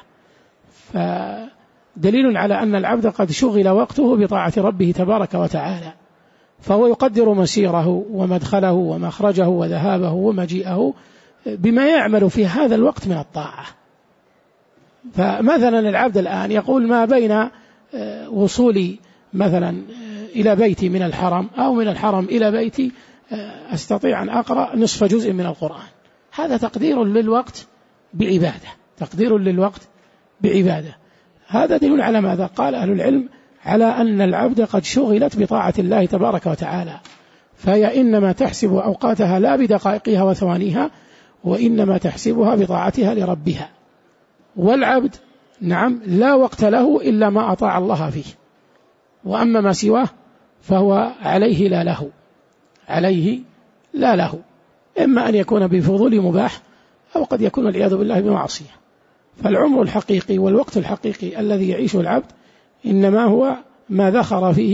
فدليل على أن العبد قد شغل وقته بطاعة ربه تبارك وتعالى، فهو يقدر مسيره ومدخله ومخرجه وذهابه ومجيئه بما يعمل في هذا الوقت من الطاعة. فمثلا العبد الآن يقول: ما بين وصولي مثلا إلى بيتي من الحرم أو من الحرم إلى بيتي أستطيع أن أقرأ نصف جزء من القرآن. هذا تقدير للوقت بعبادة، تقدير للوقت بعبادة. هذا دليل على ماذا؟ قال أهل العلم على أن العبد قد شغلت بطاعة الله تبارك وتعالى، فهي إنما تحسب أوقاتها لا بدقائقها وثوانيها، وإنما تحسبها بطاعتها لربها. والعبد نعم لا وقت له إلا ما أطاع الله فيه، وأما ما سواه فهو عليه لا له، عليه لا له، إما أن يكون بفضول مباح أو قد يكون والعياذ بالله بمعصية. فالعمر الحقيقي والوقت الحقيقي الذي يعيشه العبد إنما هو ما ذخر فيه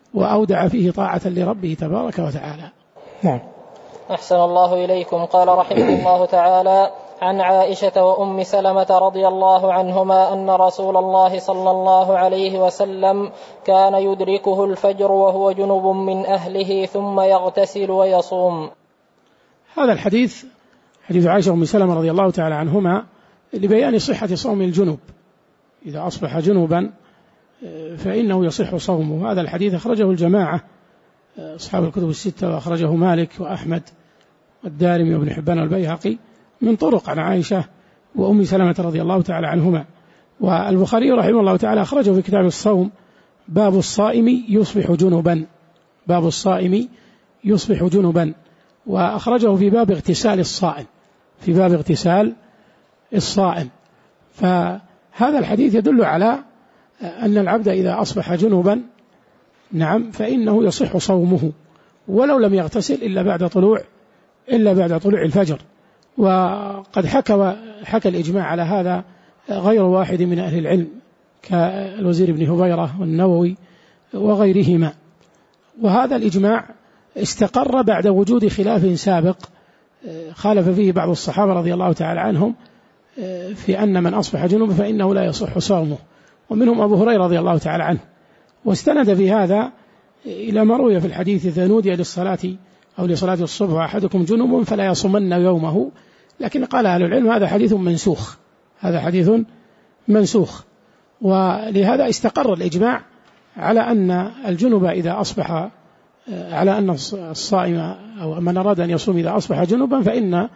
وأودع فيه طاعة لربه تبارك وتعالى. نعم. أحسن الله إليكم. قال رحمه الله تعالى: عن عائشة وأم سلمة رضي الله عنهما أن رسول الله صلى الله عليه وسلم كان يدركه الفجر وهو جنب من أهله ثم يغتسل ويصوم. هذا الحديث حديث عائشة وأم سلمة رضي الله تعالى عنهما لبيان صحة صوم الجنوب، إذا أصبح جنوبا فإنه يصح صومه. هذا الحديث أخرجه الجماعة أصحاب الكتب الستة، وأخرجه مالك وأحمد والدارمي وابن حبان والبيهقي من طرق عن عائشة وأم سلمة رضي الله تعالى عنهما. والبخاري رحمه الله تعالى أخرجه في كتاب الصوم باب الصائم يصبح جنبا، باب الصائم يصبح جنبا، وأخرجه في باب اغتسال الصائم، في باب اغتسال الصائم. فهذا الحديث يدل على أن العبد إذا أصبح جنبا نعم فإنه يصح صومه ولو لم يغتسل إلا بعد طلوع الفجر. وقد حكى الإجماع على هذا غير واحد من أهل العلم كالوزير بن هبيرة والنووي وغيرهما. وهذا الإجماع استقر بعد وجود خلاف سابق خالف فيه بعض الصحابة رضي الله تعالى عنهم في أن من أصبح جنوبا فإنه لا يصح صومه، ومنهم أبو هريرة رضي الله تعالى عنه. واستند في هذا إلى ما روي في الحديث: إذا نودي للصلاة أو لصلاة الصبح أحدكم جنوب فلا يصومن يومه. لكن قال أهل العلم هذا حديث منسوخ، هذا حديث منسوخ. ولهذا استقر الإجماع على أن الجنوب إذا أصبح، على أن الصائم أو من أراد أن يصوم إذا أصبح جنوبا فإن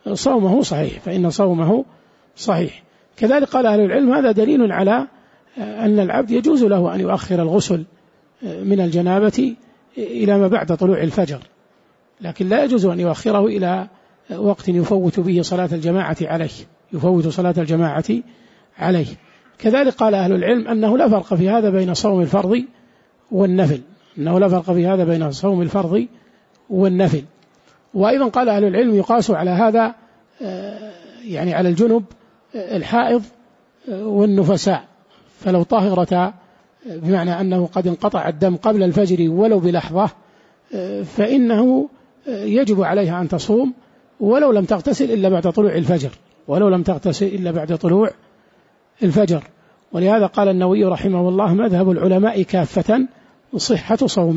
صومه صحيح، كذلك قال أهل العلم هذا دليل على أن العبد يجوز له أن يؤخر الغسل من الجنابة إلى ما بعد طلوع الفجر، لكن لا يجوز أن يؤخره إلى وقت يفوت به صلاة الجماعة عليه، كذلك قال أهل العلم أنه لا فرق في هذا بين صوم الفرض والنفل، وأيضا قال أهل العلم يقاس على هذا يعني على الجنب الحائض والنفساء، فلو طهرتا بمعنى أنه قد انقطع الدم قبل الفجر ولو بلحظة فإنه يجب عليها أن تصوم ولو لم تغتسل إلا بعد طلوع الفجر. ولهذا قال النووي رحمه الله: مذهب العلماء كافة صحة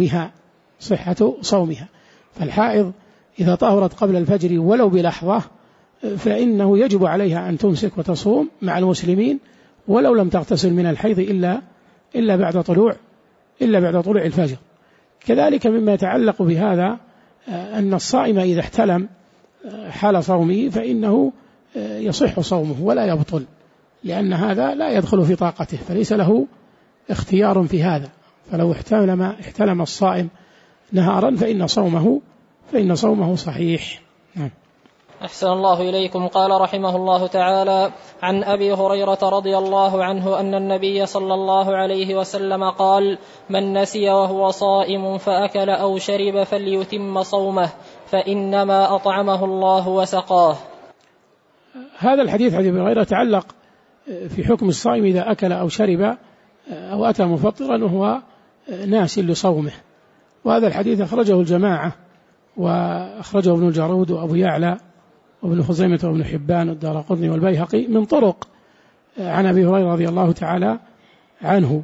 صومها. فالحائض إذا طهرت قبل الفجر ولو بلحظة فإنه يجب عليها أن تمسك وتصوم مع المسلمين ولو لم تغتسل من الحيض إلا بعد طلوع الفجر. كذلك مما يتعلق بهذا أن الصائم إذا احتلم حال صومه فإنه يصح صومه ولا يبطل، لأن هذا لا يدخل في طاقته، فليس له اختيار في هذا. فلو احتلم الصائم نهارا فإن صومه صحيح. أحسن الله إليكم. قال رحمه الله تعالى: عن أبي هريرة رضي الله عنه أن النبي صلى الله عليه وسلم قال: من نسي وهو صائم فأكل أو شرب فليتم صومه فإنما أطعمه الله وسقاه. هذا الحديث حديث أبي هريرة يتعلق في حكم الصائم إذا أكل أو شرب أو أتى مفطرا وهو ناس لصومه، وهذا الحديث أخرجه الجماعة، وأخرجه ابن الجارود وأبو يعلى وابن خزيمة وابن حبان والدارقطني والبيهقي من طرق عن أبي هريرة رضي الله تعالى عنه.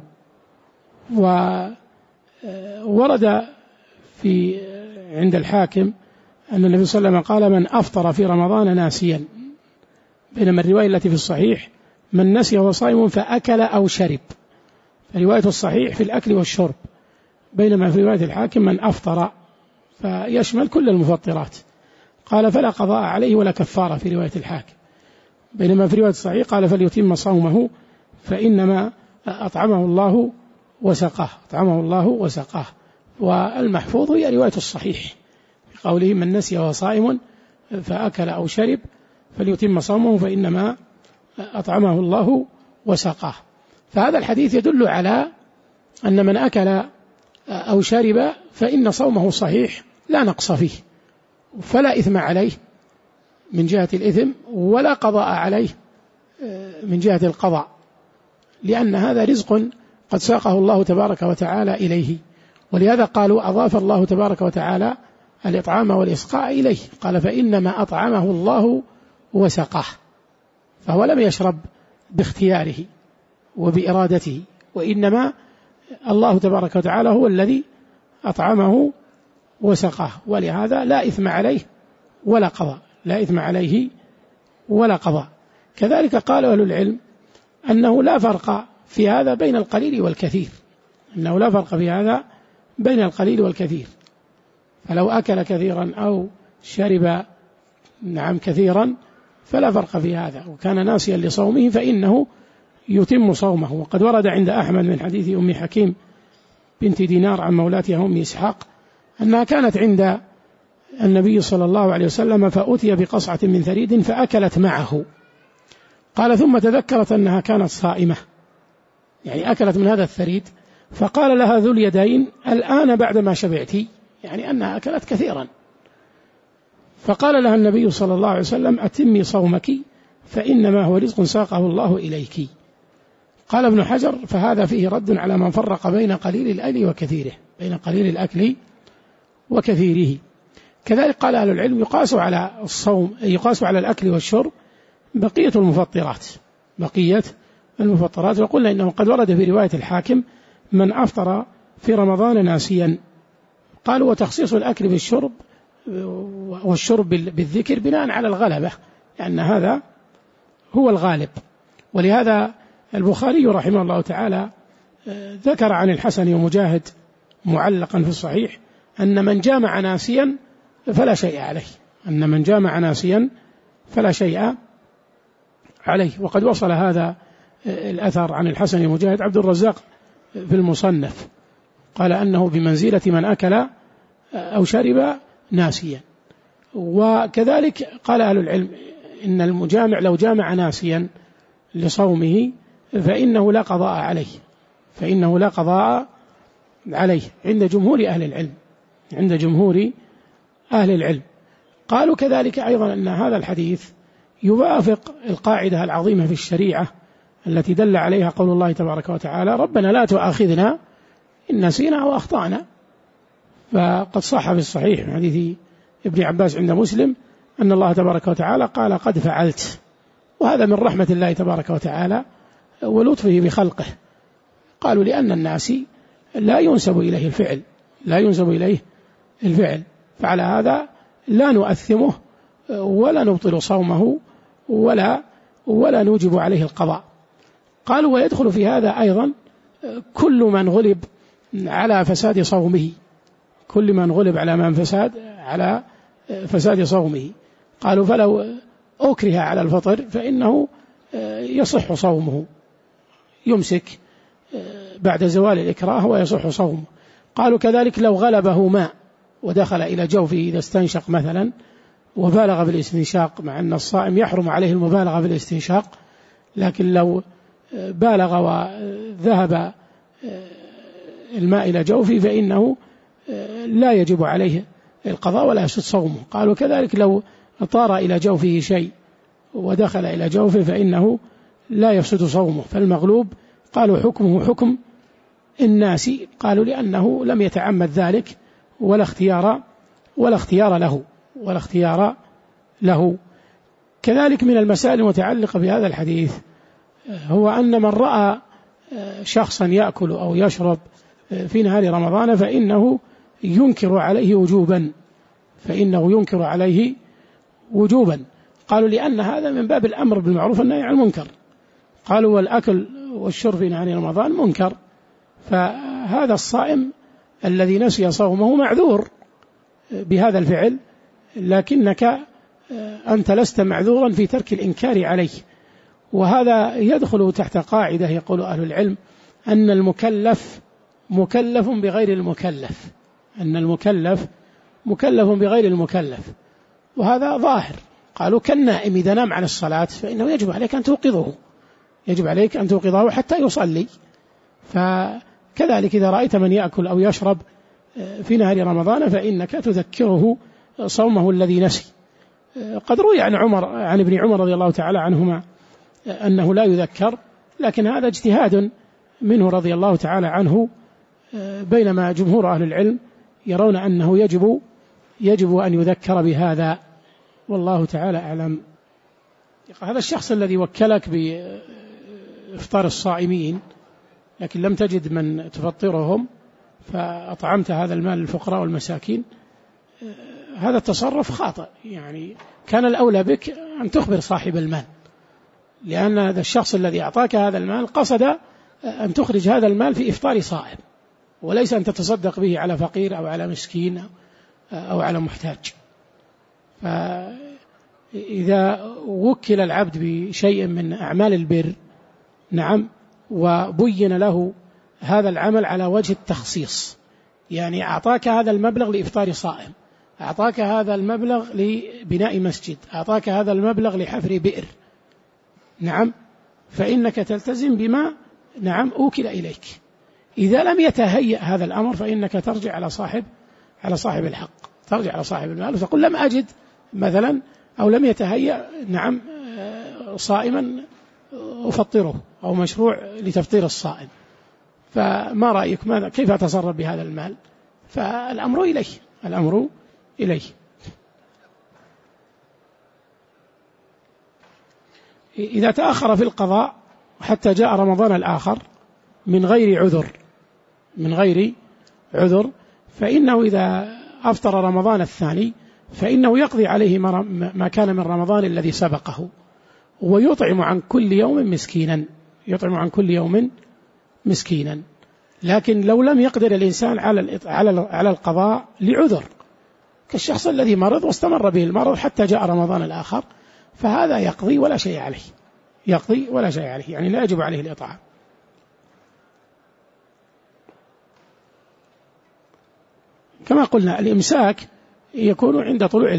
وورد عند الحاكم أن النبي صلى الله عليه وسلم قال: من أفطر في رمضان ناسيا، بينما الرواية التي في الصحيح من نسي وهو صائم فأكل أو شرب، فرواية الصحيح في الأكل والشرب، بينما في رواية الحاكم من أفطر، فيشمل كل المفطرات. قال: فلا قضاء عليه ولا كفارة في رواية الحاكم، بينما في رواية الصحيح قال: فليتم صومه فإنما أطعمه الله وسقاه. والمحفوظ هي رواية الصحيح في قوله: من نسي وهو صائم فأكل أو شرب فليتم صومه فإنما أطعمه الله وسقاه. فهذا الحديث يدل على أن من أكل أو شرب فإن صومه صحيح لا نقص فيه، فلا إثم عليه من جهة الإثم ولا قضاء عليه من جهة القضاء، لأن هذا رزق قد ساقه الله تبارك وتعالى إليه، ولهذا قالوا أضاف الله تبارك وتعالى الإطعام والإسقاء إليه، قال فإنما أطعمه الله وسقاه، فهو لم يشرب باختياره وبإرادته، وإنما الله تبارك وتعالى هو الذي أطعمه وسقاه، ولهذا لا إثم عليه ولا قضاء، لا إثم عليه ولا قضاء. كذلك قال أهل العلم أنه لا فرق في هذا بين القليل والكثير، أنه لا فرق في هذا بين القليل والكثير، فلو أكل كثيرا أو شرب كثيرا فلا فرق في هذا، وكان ناسيا لصومه فإنه يتم صومه. وقد ورد عند أحمد من حديث أم حكيم بنت دينار عن مولاتها أم إسحاق أنها كانت عند النبي صلى الله عليه وسلم فأتي بقصعة من ثريد فأكلت معه، قال ثم تذكرت أنها كانت صائمة، يعني أكلت من هذا الثريد، فقال لها ذو اليدين الآن بعدما شبعتي، يعني أنها أكلت كثيرا، فقال لها النبي صلى الله عليه وسلم أتمي صومك فإنما هو رزق ساقه الله إليك. قال ابن حجر فهذا فيه رد على من فرق بين قليل الأكل وكثيره، بين قليل الأكل وكثيره. كذلك قال أهل العلم يقاس على الصوم، يقاس على الأكل والشرب بقية المفطرات، وقلنا إنه قد ورد في رواية الحاكم من أفطر في رمضان ناسيا، قالوا وتخصيص الأكل بالشرب والشرب بالذكر بناء على الغلبة، لأن هذا هو الغالب. ولهذا البخاري رحمه الله تعالى ذكر عن الحسن ومجاهد معلقا في الصحيح أن من جامع ناسيا فلا شيء عليه، أن من جامع ناسيا فلا شيء عليه. وقد وصل هذا الأثر عن الحسن ومجاهد عبد الرزاق في المصنف، قال أنه بمنزلة من أكل أو شرب ناسيا. وكذلك قال أهل العلم إن المجامع لو جامع ناسيا لصومه فإنه لا قضاء عليه عند جمهور أهل العلم. قالوا كذلك أيضا أن هذا الحديث يوافق القاعدة العظيمة في الشريعة التي دل عليها قول الله تبارك وتعالى ربنا لا تؤاخذنا إن نسينا أو أخطأنا. فقد صح في الصحيح من حديث ابن عباس عند مسلم أن الله تبارك وتعالى قال قد فعلت، وهذا من رحمة الله تبارك وتعالى ولطفه بخلقه. قالوا لأن الناس لا ينسب إليه الفعل، فعلى هذا لا نؤثمه ولا نبطل صومه ولا نوجب عليه القضاء. قالوا ويدخل في هذا أيضا كل من غلب على فساد صومه، على فساد صومه. قالوا فلو أكره على الفطر فإنه يصح صومه، يمسك بعد زوال الإكراه ويصح صومه. قالوا كذلك لو غلبه ماء ودخل إلى جوفه إذا استنشق مثلا وبالغ في الاستنشاق، مع أن الصائم يحرم عليه المبالغة في الاستنشاق، لكن لو بالغ وذهب الماء إلى جوفه فإنه لا يجب عليه القضاء ولا يفسد صومه. قالوا كذلك لو طار إلى جوفه شيء ودخل إلى جوفه فإنه لا يفسد صومه. فالمغلوب قالوا حكمه حكم الناس، قالوا لأنه لم يتعمد ذلك ولا اختيار له. كذلك من المسائل المتعلقة بهذا الحديث هو أن من رأى شخصا يأكل أو يشرب في نهار رمضان فإنه ينكر عليه وجوبا. قالوا لأن هذا من باب الأمر بالمعروف والنهي عن المنكر. قالوا والأكل والشرب في نهار رمضان منكر، فهذا الصائم الذي نسي صومه معذور بهذا الفعل، لكنك أنت لست معذورا في ترك الإنكار عليه. وهذا يدخل تحت قاعدة يقول أهل العلم أن المكلف مكلف بغير المكلف، وهذا ظاهر. قالوا كالنائم إذا نام عن الصلاة فإنه يجب عليك أن توقظه حتى يصلي. فكذلك إذا رأيت من يأكل أو يشرب في نهار رمضان فإنك تذكره صومه الذي نسي. قد روي عن ابن عمر رضي الله تعالى عنهما أنه لا يذكر، لكن هذا اجتهاد منه رضي الله تعالى عنه بينما جمهور أهل العلم يرون أنه يجب أن يذكر بهذا، والله تعالى أعلم. هذا الشخص الذي وكلك بإفطار الصائمين لكن لم تجد من تفطرهم فأطعمت هذا المال للفقراء والمساكين، هذا التصرف خاطئ. يعني كان الأولى بك أن تخبر صاحب المال، لأن هذا الشخص الذي أعطاك هذا المال قصد أن تخرج هذا المال في إفطار صائم، وليس أن تتصدق به على فقير أو على مسكين أو على محتاج. فإذا وكل العبد بشيء من أعمال البر، نعم، وبين له هذا العمل على وجه التخصيص، يعني أعطاك هذا المبلغ لإفطار صائم، أعطاك هذا المبلغ لبناء مسجد، أعطاك هذا المبلغ لحفر بئر، نعم، فإنك تلتزم بما نعم أوكل إليك. إذا لم يتهيأ هذا الأمر فإنك ترجع على صاحب الحق، ترجع على صاحب المال وتقول لم أجد مثلا، أو لم يتهيأ نعم صائما أفطره أو مشروع لتفطير الصائم، فما رأيك، كيف أتصرف بهذا المال؟ فالأمر إليه. إذا تأخر في القضاء حتى جاء رمضان الآخر من غير عذر فإنه إذا أفطر رمضان الثاني فإنه يقضي عليه ما كان من رمضان الذي سبقه، ويطعم عن كل يوم مسكينا. لكن لو لم يقدر الإنسان على القضاء لعذر، كالشخص الذي مرض واستمر به المرض حتى جاء رمضان الآخر، فهذا يقضي ولا شيء عليه، يعني لا يجب عليه الإطعام. كما قلنا الإمساك يكون عند طلوع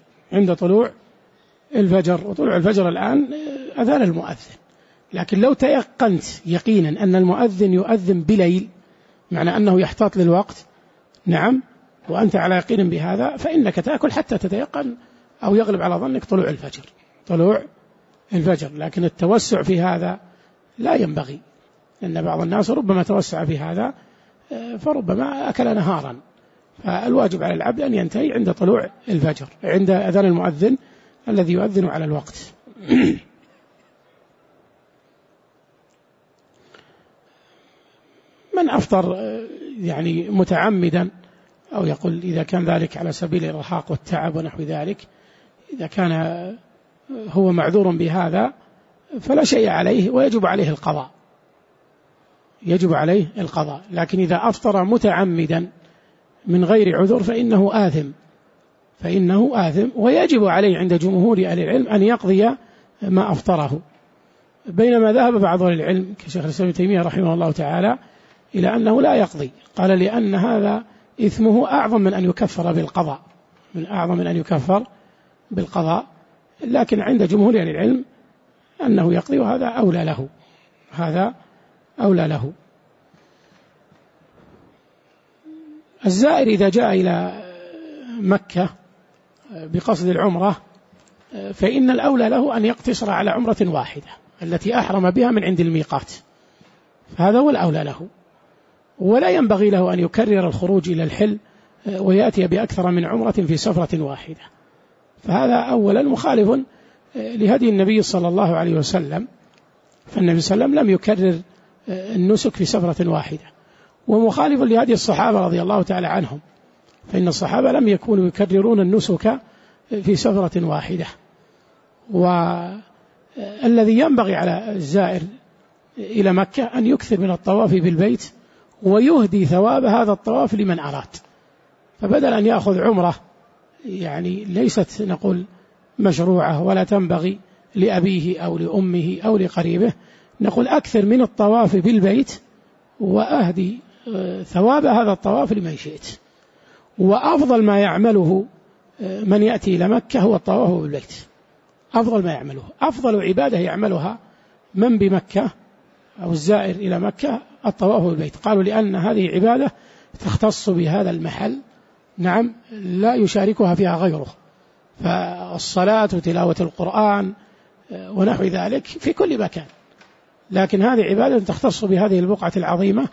الفجر، وطلوع الفجر الآن أذان المؤذن، لكن لو تيقنت يقينا أن المؤذن يؤذن بليل، معنى أنه يحتاط للوقت، نعم، وأنت على يقين بهذا، فإنك تأكل حتى تتيقن أو يغلب على ظنك طلوع الفجر. لكن التوسع في هذا لا ينبغي، لأن بعض الناس ربما توسع في هذا فربما أكل نهارا، فالواجب على العبد أن ينتهي عند طلوع الفجر، عند أذان المؤذن الذي يؤذن على الوقت. من أفطر يعني متعمدا، أو يقول إذا كان ذلك على سبيل الإرهاق والتعب ونحو ذلك، إذا كان هو معذور بهذا فلا شيء عليه ويجب عليه القضاء. لكن إذا أفطر متعمدا من غير عذر فإنه آثم، ويجب عليه عند جمهور أهل العلم أن يقضي ما أفطره، بينما ذهب بعض أهل العلم كشيخ الإسلام ابن تيمية رحمه الله تعالى إلى أنه لا يقضي، قال لأن هذا إثمه أعظم من أن يكفر بالقضاء، لكن عند جمهور أهل العلم أنه يقضي، وهذا أولى له. الزائر إذا جاء إلى مكة بقصد العمرة فإن الأولى له أن يقتصر على عمرة واحدة التي أحرم بها من عند الميقات، هذا هو الأولى له، ولا ينبغي له أن يكرر الخروج إلى الحل ويأتي بأكثر من عمرة في سفرة واحدة، فهذا أولا مخالف لهدي النبي صلى الله عليه وسلم، فالنبي صلى الله عليه وسلم لم يكرر النسك في سفرة واحدة، ومخالف لهدي الصحابة رضي الله تعالى عنهم، فإن الصحابة لم يكونوا يكررون النسك في سفرة واحدة. والذي ينبغي على الزائر إلى مكة أن يكثر من الطواف بالبيت ويهدي ثواب هذا الطواف لمن أراد، فبدل أن يأخذ عمرة يعني ليست نقول مشروعة ولا تنبغي لأبيه أو لأمه أو لقريبه، نقول أكثر من الطواف بالبيت وأهدي ثواب هذا الطواف لمن شئت. وأفضل ما يعمله من يأتي إلى مكة هو الطواف بالبيت، أفضل ما يعمله، أفضل عبادة يعملها من بمكة أو الزائر إلى مكة الطواف بالبيت، قالوا لأن هذه عبادة تختص بهذا المحل، نعم، لا يشاركها فيها غيره، فالصلاة وتلاوة القرآن ونحو ذلك في كل مكان، لكن هذه عبادة تختص بهذه البقعة العظيمة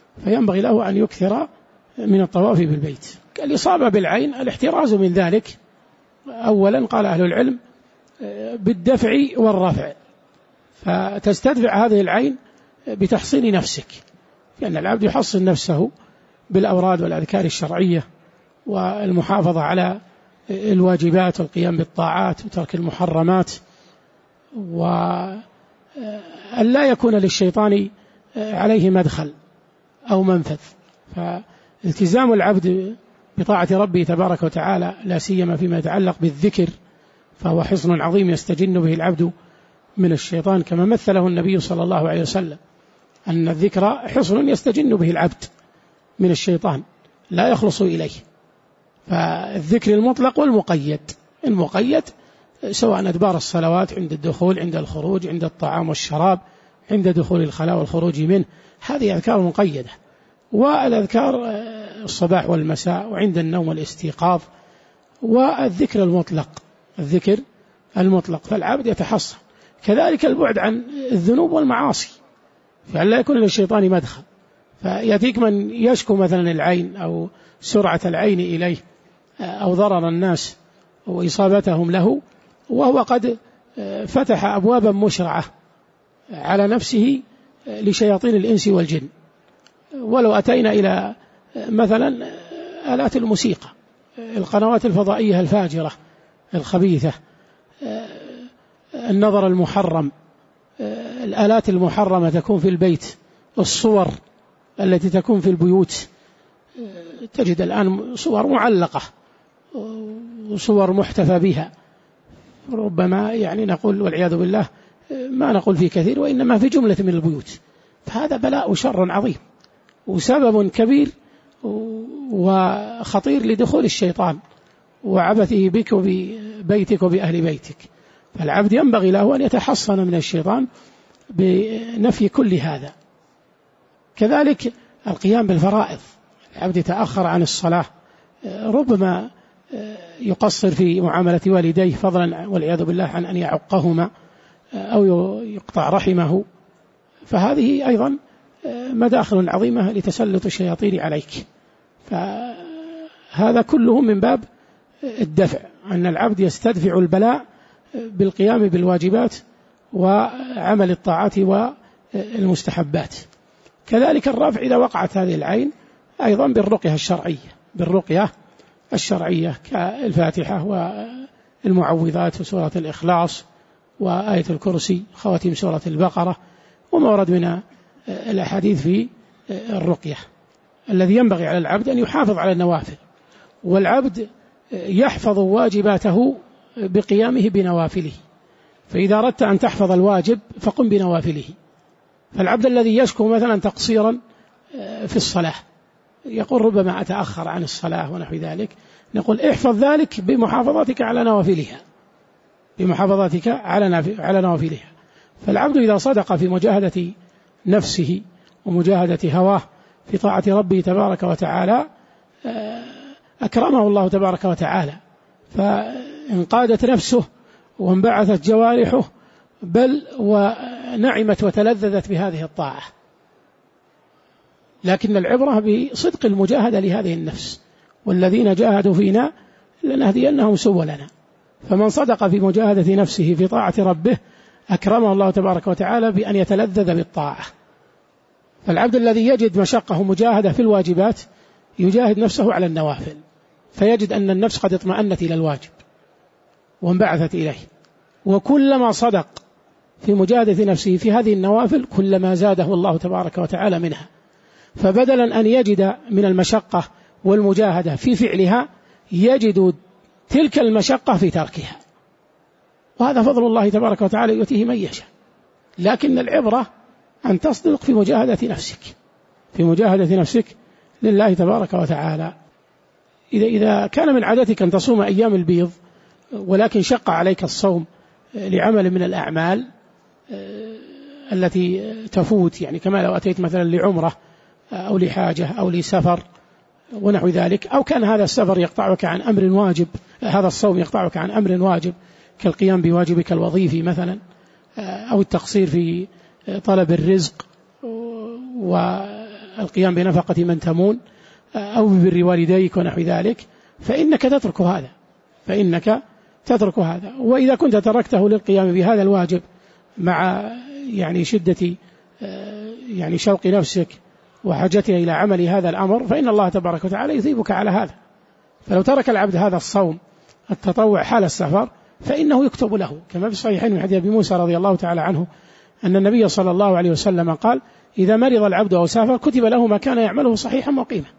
فينبغي له أن يكثر من الطواف بالبيت. الإصابة بالعين الاحتراز من ذلك أولا قال أهل العلم بالدفع والرفع، فتستدفع هذه العين بتحصين نفسك، لأن العبد يحصن نفسه بالأوراد والأذكار الشرعية والمحافظة على الواجبات والقيام بالطاعات وترك المحرمات، وأن لا يكون للشيطان عليه مدخل أو منفذ. فالتزام العبد بطاعة ربه تبارك وتعالى لا سيما فيما يتعلق بالذكر فهو حصن عظيم يستجن به العبد من الشيطان، كما مثله النبي صلى الله عليه وسلم أن الذكر حصن يستجن به العبد من الشيطان لا يخلص إليه. فالذكر المطلق والمقيد، المقيد سواء أدبار الصلوات، عند الدخول، عند الخروج، عند الطعام والشراب، عند دخول الخلاء والخروج منه، هذه أذكار مقيدة. والأذكار الصباح والمساء وعند النوم والاستيقاظ. والذكر المطلق، الذكر المطلق، فالعبد يتحصن. كذلك البعد عن الذنوب والمعاصي، فلا يكون للشيطان مدخل. فيأتيك من يشكو مثلا العين أو سرعة العين إليه أو ضرر الناس وإصابتهم له، وهو قد فتح أبوابا مشرعة على نفسه لشياطين الإنس والجن. ولو أتينا إلى مثلا آلات الموسيقى، القنوات الفضائية الفاجرة الخبيثة، النظر المحرم، الآلات المحرمة تكون في البيت، الصور التي تكون في البيوت، تجد الآن صور معلقة وصور محتفى بها، ربما يعني نقول والعياذ بالله ما نقول في كثير وإنما في جملة من البيوت. فهذا بلاء وشر عظيم وسبب كبير وخطير لدخول الشيطان وعبثه بك وببيتك وبأهل بيتك. فالعبد ينبغي له أن يتحصن من الشيطان بنفي كل هذا. كذلك القيام بالفرائض، العبد يتأخر عن الصلاة، ربما يقصر في معاملة والديه فضلا والعياذ بالله عن أن يعقهما أو يقطع رحمه، فهذه أيضا مداخل عظيمة لتسلط الشياطين عليك. فهذا كله من باب الدفع، أن العبد يستدفع البلاء بالقيام بالواجبات وعمل الطاعات والمستحبات. كذلك الرفع إذا وقعت هذه العين أيضا بالرقية الشرعية كالفاتحة والمعوذات وسورة الإخلاص وآية الكرسي، خواتيم سورة البقرة، وما ورد من الأحاديث في الرقية. الذي ينبغي على العبد أن يحافظ على النوافل، والعبد يحفظ واجباته بقيامه بنوافله. فإذا أردت أن تحفظ الواجب فقم بنوافله. فالعبد الذي يشكو مثلا تقصيرا في الصلاة يقول ربما أتأخر عن الصلاة ونحو ذلك، نقول احفظ ذلك بمحافظتك على نوافلها. فالعبد إذا صدق في مجاهدة نفسه ومجاهدة هواه في طاعة ربه تبارك وتعالى أكرمه الله تبارك وتعالى، فانقادت نفسه وانبعثت جوارحه بل ونعمت وتلذذت بهذه الطاعة. لكن العبرة بصدق المجاهدة لهذه النفس، والذين جاهدوا فينا لنهدينهم سبلنا. فمن صدق في مجاهدة نفسه في طاعة ربه أكرمه الله تبارك وتعالى بأن يتلذذ بالطاعة. فالعبد الذي يجد مشقة مجاهدة في الواجبات يجاهد نفسه على النوافل، فيجد أن النفس قد اطمأنت إلى الواجب وانبعثت إليه. وكلما صدق في مجاهدة نفسه في هذه النوافل كلما زاده الله تبارك وتعالى منها. فبدلا أن يجد من المشقة والمجاهدة في فعلها يجد تلك المشقة في تركها، وهذا فضل الله تبارك وتعالى يؤتيه من يشاء. لكن العبرة أن تصدق في مجاهدة نفسك لله تبارك وتعالى. إذا كان من عادتك أن تصوم أيام البيض ولكن شق عليك الصوم لعمل من الأعمال التي تفوت، يعني كما لو أتيت مثلا لعمرة أو لحاجة أو لسفر ونحو ذلك، أو كان هذا السفر يقطعك عن أمر واجب، هذا الصوم يقطعك عن أمر واجب كالقيام بواجبك الوظيفي مثلا، أو التقصير في طلب الرزق القيام بنفقة من تمون أو ببر والديك ونحو ذلك، فإنك تترك هذا. وإذا كنت تركته للقيام بهذا الواجب مع يعني شدة يعني شوق نفسك وحاجتها إلى عمل هذا الأمر، فإن الله تبارك وتعالى يثيبك على هذا. فلو ترك العبد هذا الصوم التطوع حال السفر فإنه يكتب له، كما في الصحيحين من حديث أبي موسى رضي الله تعالى عنه أن النبي صلى الله عليه وسلم قال: إذا مرض العبد أو سافر كتب له ما كان يعمله صحيحا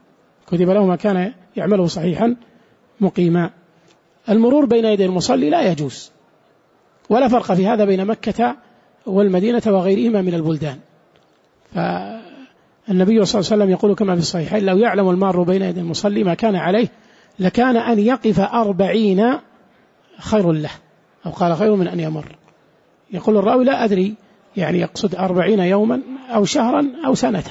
مقيما. المرور بين يدي المصلي لا يجوز، ولا فرق في هذا بين مكة والمدينة وغيرهما من البلدان. فالنبي صلى الله عليه وسلم يقول كما في الصحيحين: لو يعلم المار بين يدي المصلي ما كان عليه لكان أن يقف 40 خير له، أو قال خير من أن يمر. يقول الراوي: لا أدري يعني يقصد 40 يوما أو شهرا أو سنة.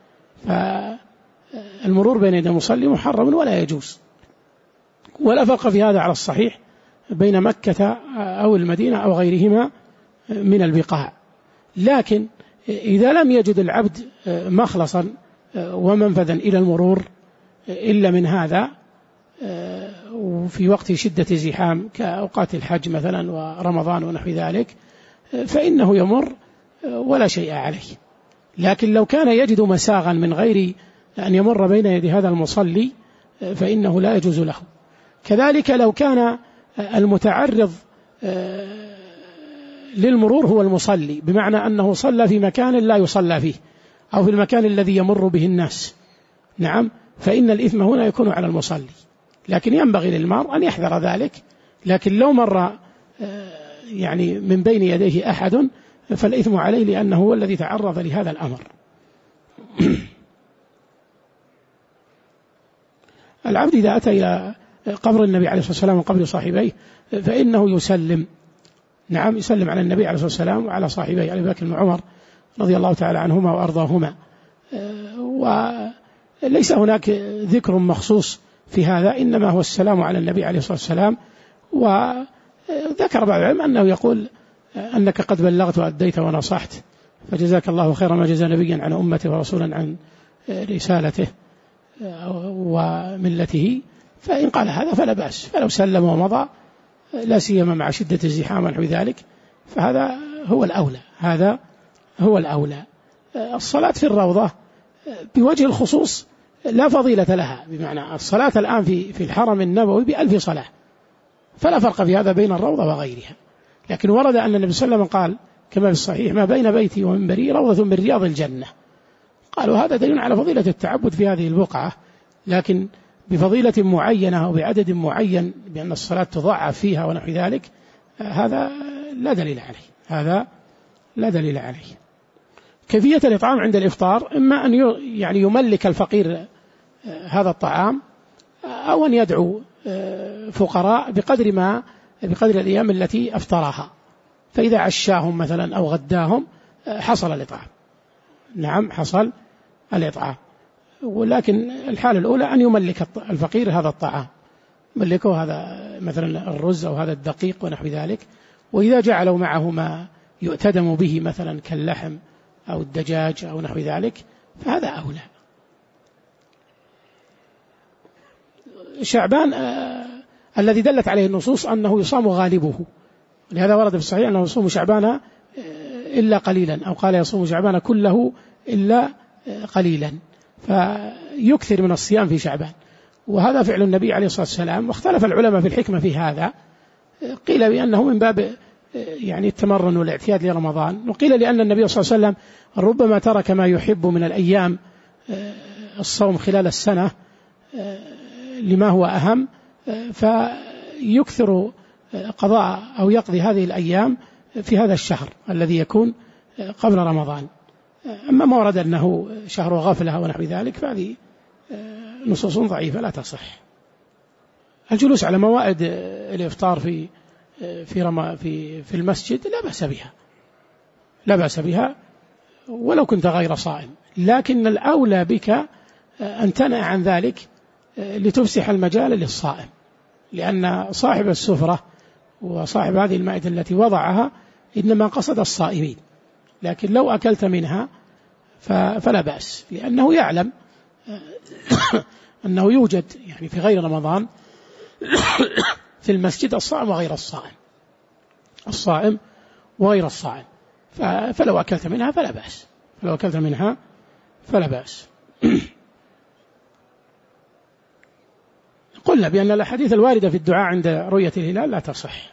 فالمرور بين يدي المصلي محرم ولا يجوز، ولا فرق في هذا على الصحيح بين مكة أو المدينة أو غيرهما من البقاع. لكن إذا لم يجد العبد مخلصا ومنفذا إلى المرور إلا من هذا، وفي وقت شدة زحام كأوقات الحج مثلا ورمضان ونحو ذلك، فإنه يمر ولا شيء عليه. لكن لو كان يجد مساغا من غير أن يمر بين يدي هذا المصلي فإنه لا يجوز له. كذلك لو كان المتعرض للمرور هو المصلي، بمعنى أنه صلى في مكان لا يصلى فيه أو في المكان الذي يمر به الناس، نعم، فإن الإثم هنا يكون على المصلي، لكن ينبغي للمار أن يحذر ذلك. لكن لو مر يعني من بين يديه أحد فالإثم عليه، لأنه هو الذي تعرض لهذا الأمر. العبد إذا أتى إلى قبر النبي عليه الصلاة والسلام وقبر صاحبيه فإنه يسلم، نعم، يسلم على النبي عليه الصلاة والسلام وعلى صاحبيه أبي بكر وعمر رضي الله تعالى عنهما وأرضاهما. وليس هناك ذكر مخصوص في هذا، إنما هو السلام على النبي عليه الصلاة والسلام. وذكر بعض العلم أنه يقول: أنك قد بلغت وأديت ونصحت، فجزاك الله خيرا ما جزى نبيا عن أمته ورسولا عن رسالته وملته. فإن قال هذا فلا بأس، فلو سلم ومضى، لا سيما مع شدة الزحام ونحو ذلك، فهذا هو الأولى. الصلاة في الروضة بوجه الخصوص لا فضيلة لها، بمعنى الصلاة الآن في الحرم النبوي ب1000 صلاة، فلا فرق في هذا بين الروضة وغيرها. لكن ورد أن النبي صلى الله عليه وسلم قال كما في الصحيح: ما بين بيتي ومنبري روضة من رياض الجنة. قالوا هذا دليل على فضيلة التعبد في هذه البقعة، لكن بفضيلة معينة أو بعدد معين بأن الصلاة تضاعف فيها ونحو ذلك، هذا لا دليل عليه. كيفية الإطعام عند الإفطار: إما أن يعني يملك الفقير هذا الطعام، أو أن يدعو فقراء بقدر الأيام التي أفطرها، فإذا عشاهم مثلا أو غداهم حصل الإطعام، نعم، حصل الإطعام. ولكن الحالة الأولى أن يملك الفقير هذا الطعام، ملكه هذا مثلا الرز أو هذا الدقيق ونحو ذلك، وإذا جعلوا معه ما يؤتدم به مثلا كاللحم أو الدجاج أو نحو ذلك فهذا أولى. شعبان الذي دلت عليه النصوص أنه يصام غالبه، لهذا ورد في الصحيح أنه يصوم شعبان إلا قليلا، أو قال يصوم شعبان كله إلا قليلا، فيكثر من الصيام في شعبان. وهذا فعل النبي عليه الصلاة والسلام. واختلف العلماء في الحكمة في هذا، قيل بأنه من باب يعني التمرن والاعتياد لرمضان، وقيل لأن النبي صلى الله عليه وسلم ربما ترك ما يحب من الأيام الصوم خلال السنة لما هو أهم، فيكثر قضاء أو يقضي هذه الأيام في هذا الشهر الذي يكون قبل رمضان. أما ما ورد أنه شهر غفلة ونحو ذلك فهذه نصوص ضعيفة لا تصح. الجلوس على موائد الإفطار في المسجد لا بأس بها ولو كنت غير صائم، لكن الأولى بك أن تنأ عن ذلك لتفسح المجال للصائم، لأن صاحب السفرة وصاحب هذه المائدة التي وضعها إنما قصد الصائمين، لكن لو أكلت منها فلا بأس، لأنه يعلم أنه يوجد يعني في غير رمضان في المسجد الصائم وغير الصائم، الصائم وغير الصائم، فلو أكلت منها فلا بأس، فلو أكلت منها فلا بأس. قلنا بأن الأحاديث الواردة في الدعاء عند رؤية الهلال لا تصح.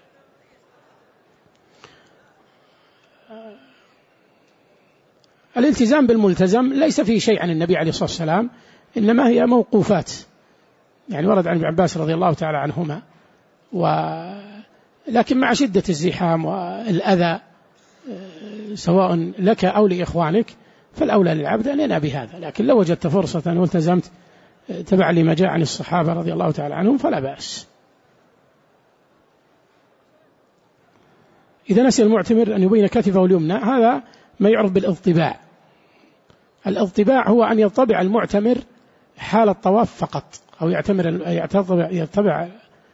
الالتزام بالملتزم ليس فيه شيء عن النبي عليه الصلاة والسلام، إنما هي موقوفات، يعني ورد عن ابن عباس رضي الله تعالى عنهما، لكن مع شدة الزحام والأذى سواء لك أو لإخوانك فالأولى للعبد أن ينأى بهذا، لكن لو وجدت فرصة والتزمت تبعا لما جاء عن الصحابة رضي الله تعالى عنهم فلا بأس. إذا نسي المعتمر أن يبين كتفه اليمنى، هذا ما يعرف بالاضطباع. الاضطباع هو أن يطبع المعتمر حال الطواف فقط، أو يتبع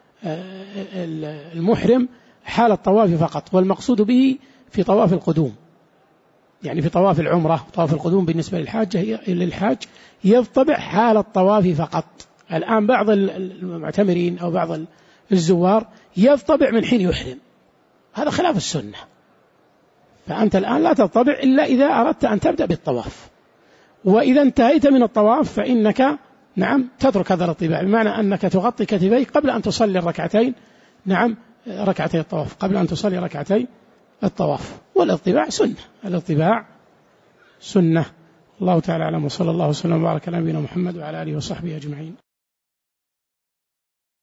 المحرم حال الطواف فقط، والمقصود به في طواف القدوم، يعني في طواف العمرة، طواف القدوم بالنسبة للحاج يطبع حال الطواف فقط. الآن بعض المعتمرين أو بعض الزوار يطبع من حين يحرم، هذا خلاف السنة، فأنت الآن لا تطبع إلا إذا أردت أن تبدأ بالطواف، وإذا انتهيت من الطواف فإنك تترك هذا الاطباع، بمعنى أنك تغطي كتفيك قبل أن تصلي الركعتين، ركعتي الطواف، قبل أن تصلي ركعتي الطواف. والاطباع سنة، الاطباع سنة. الله تعالى أعلم، وصلى الله وسلم وبارك على نبينا محمد وعلى آله وصحبه أجمعين.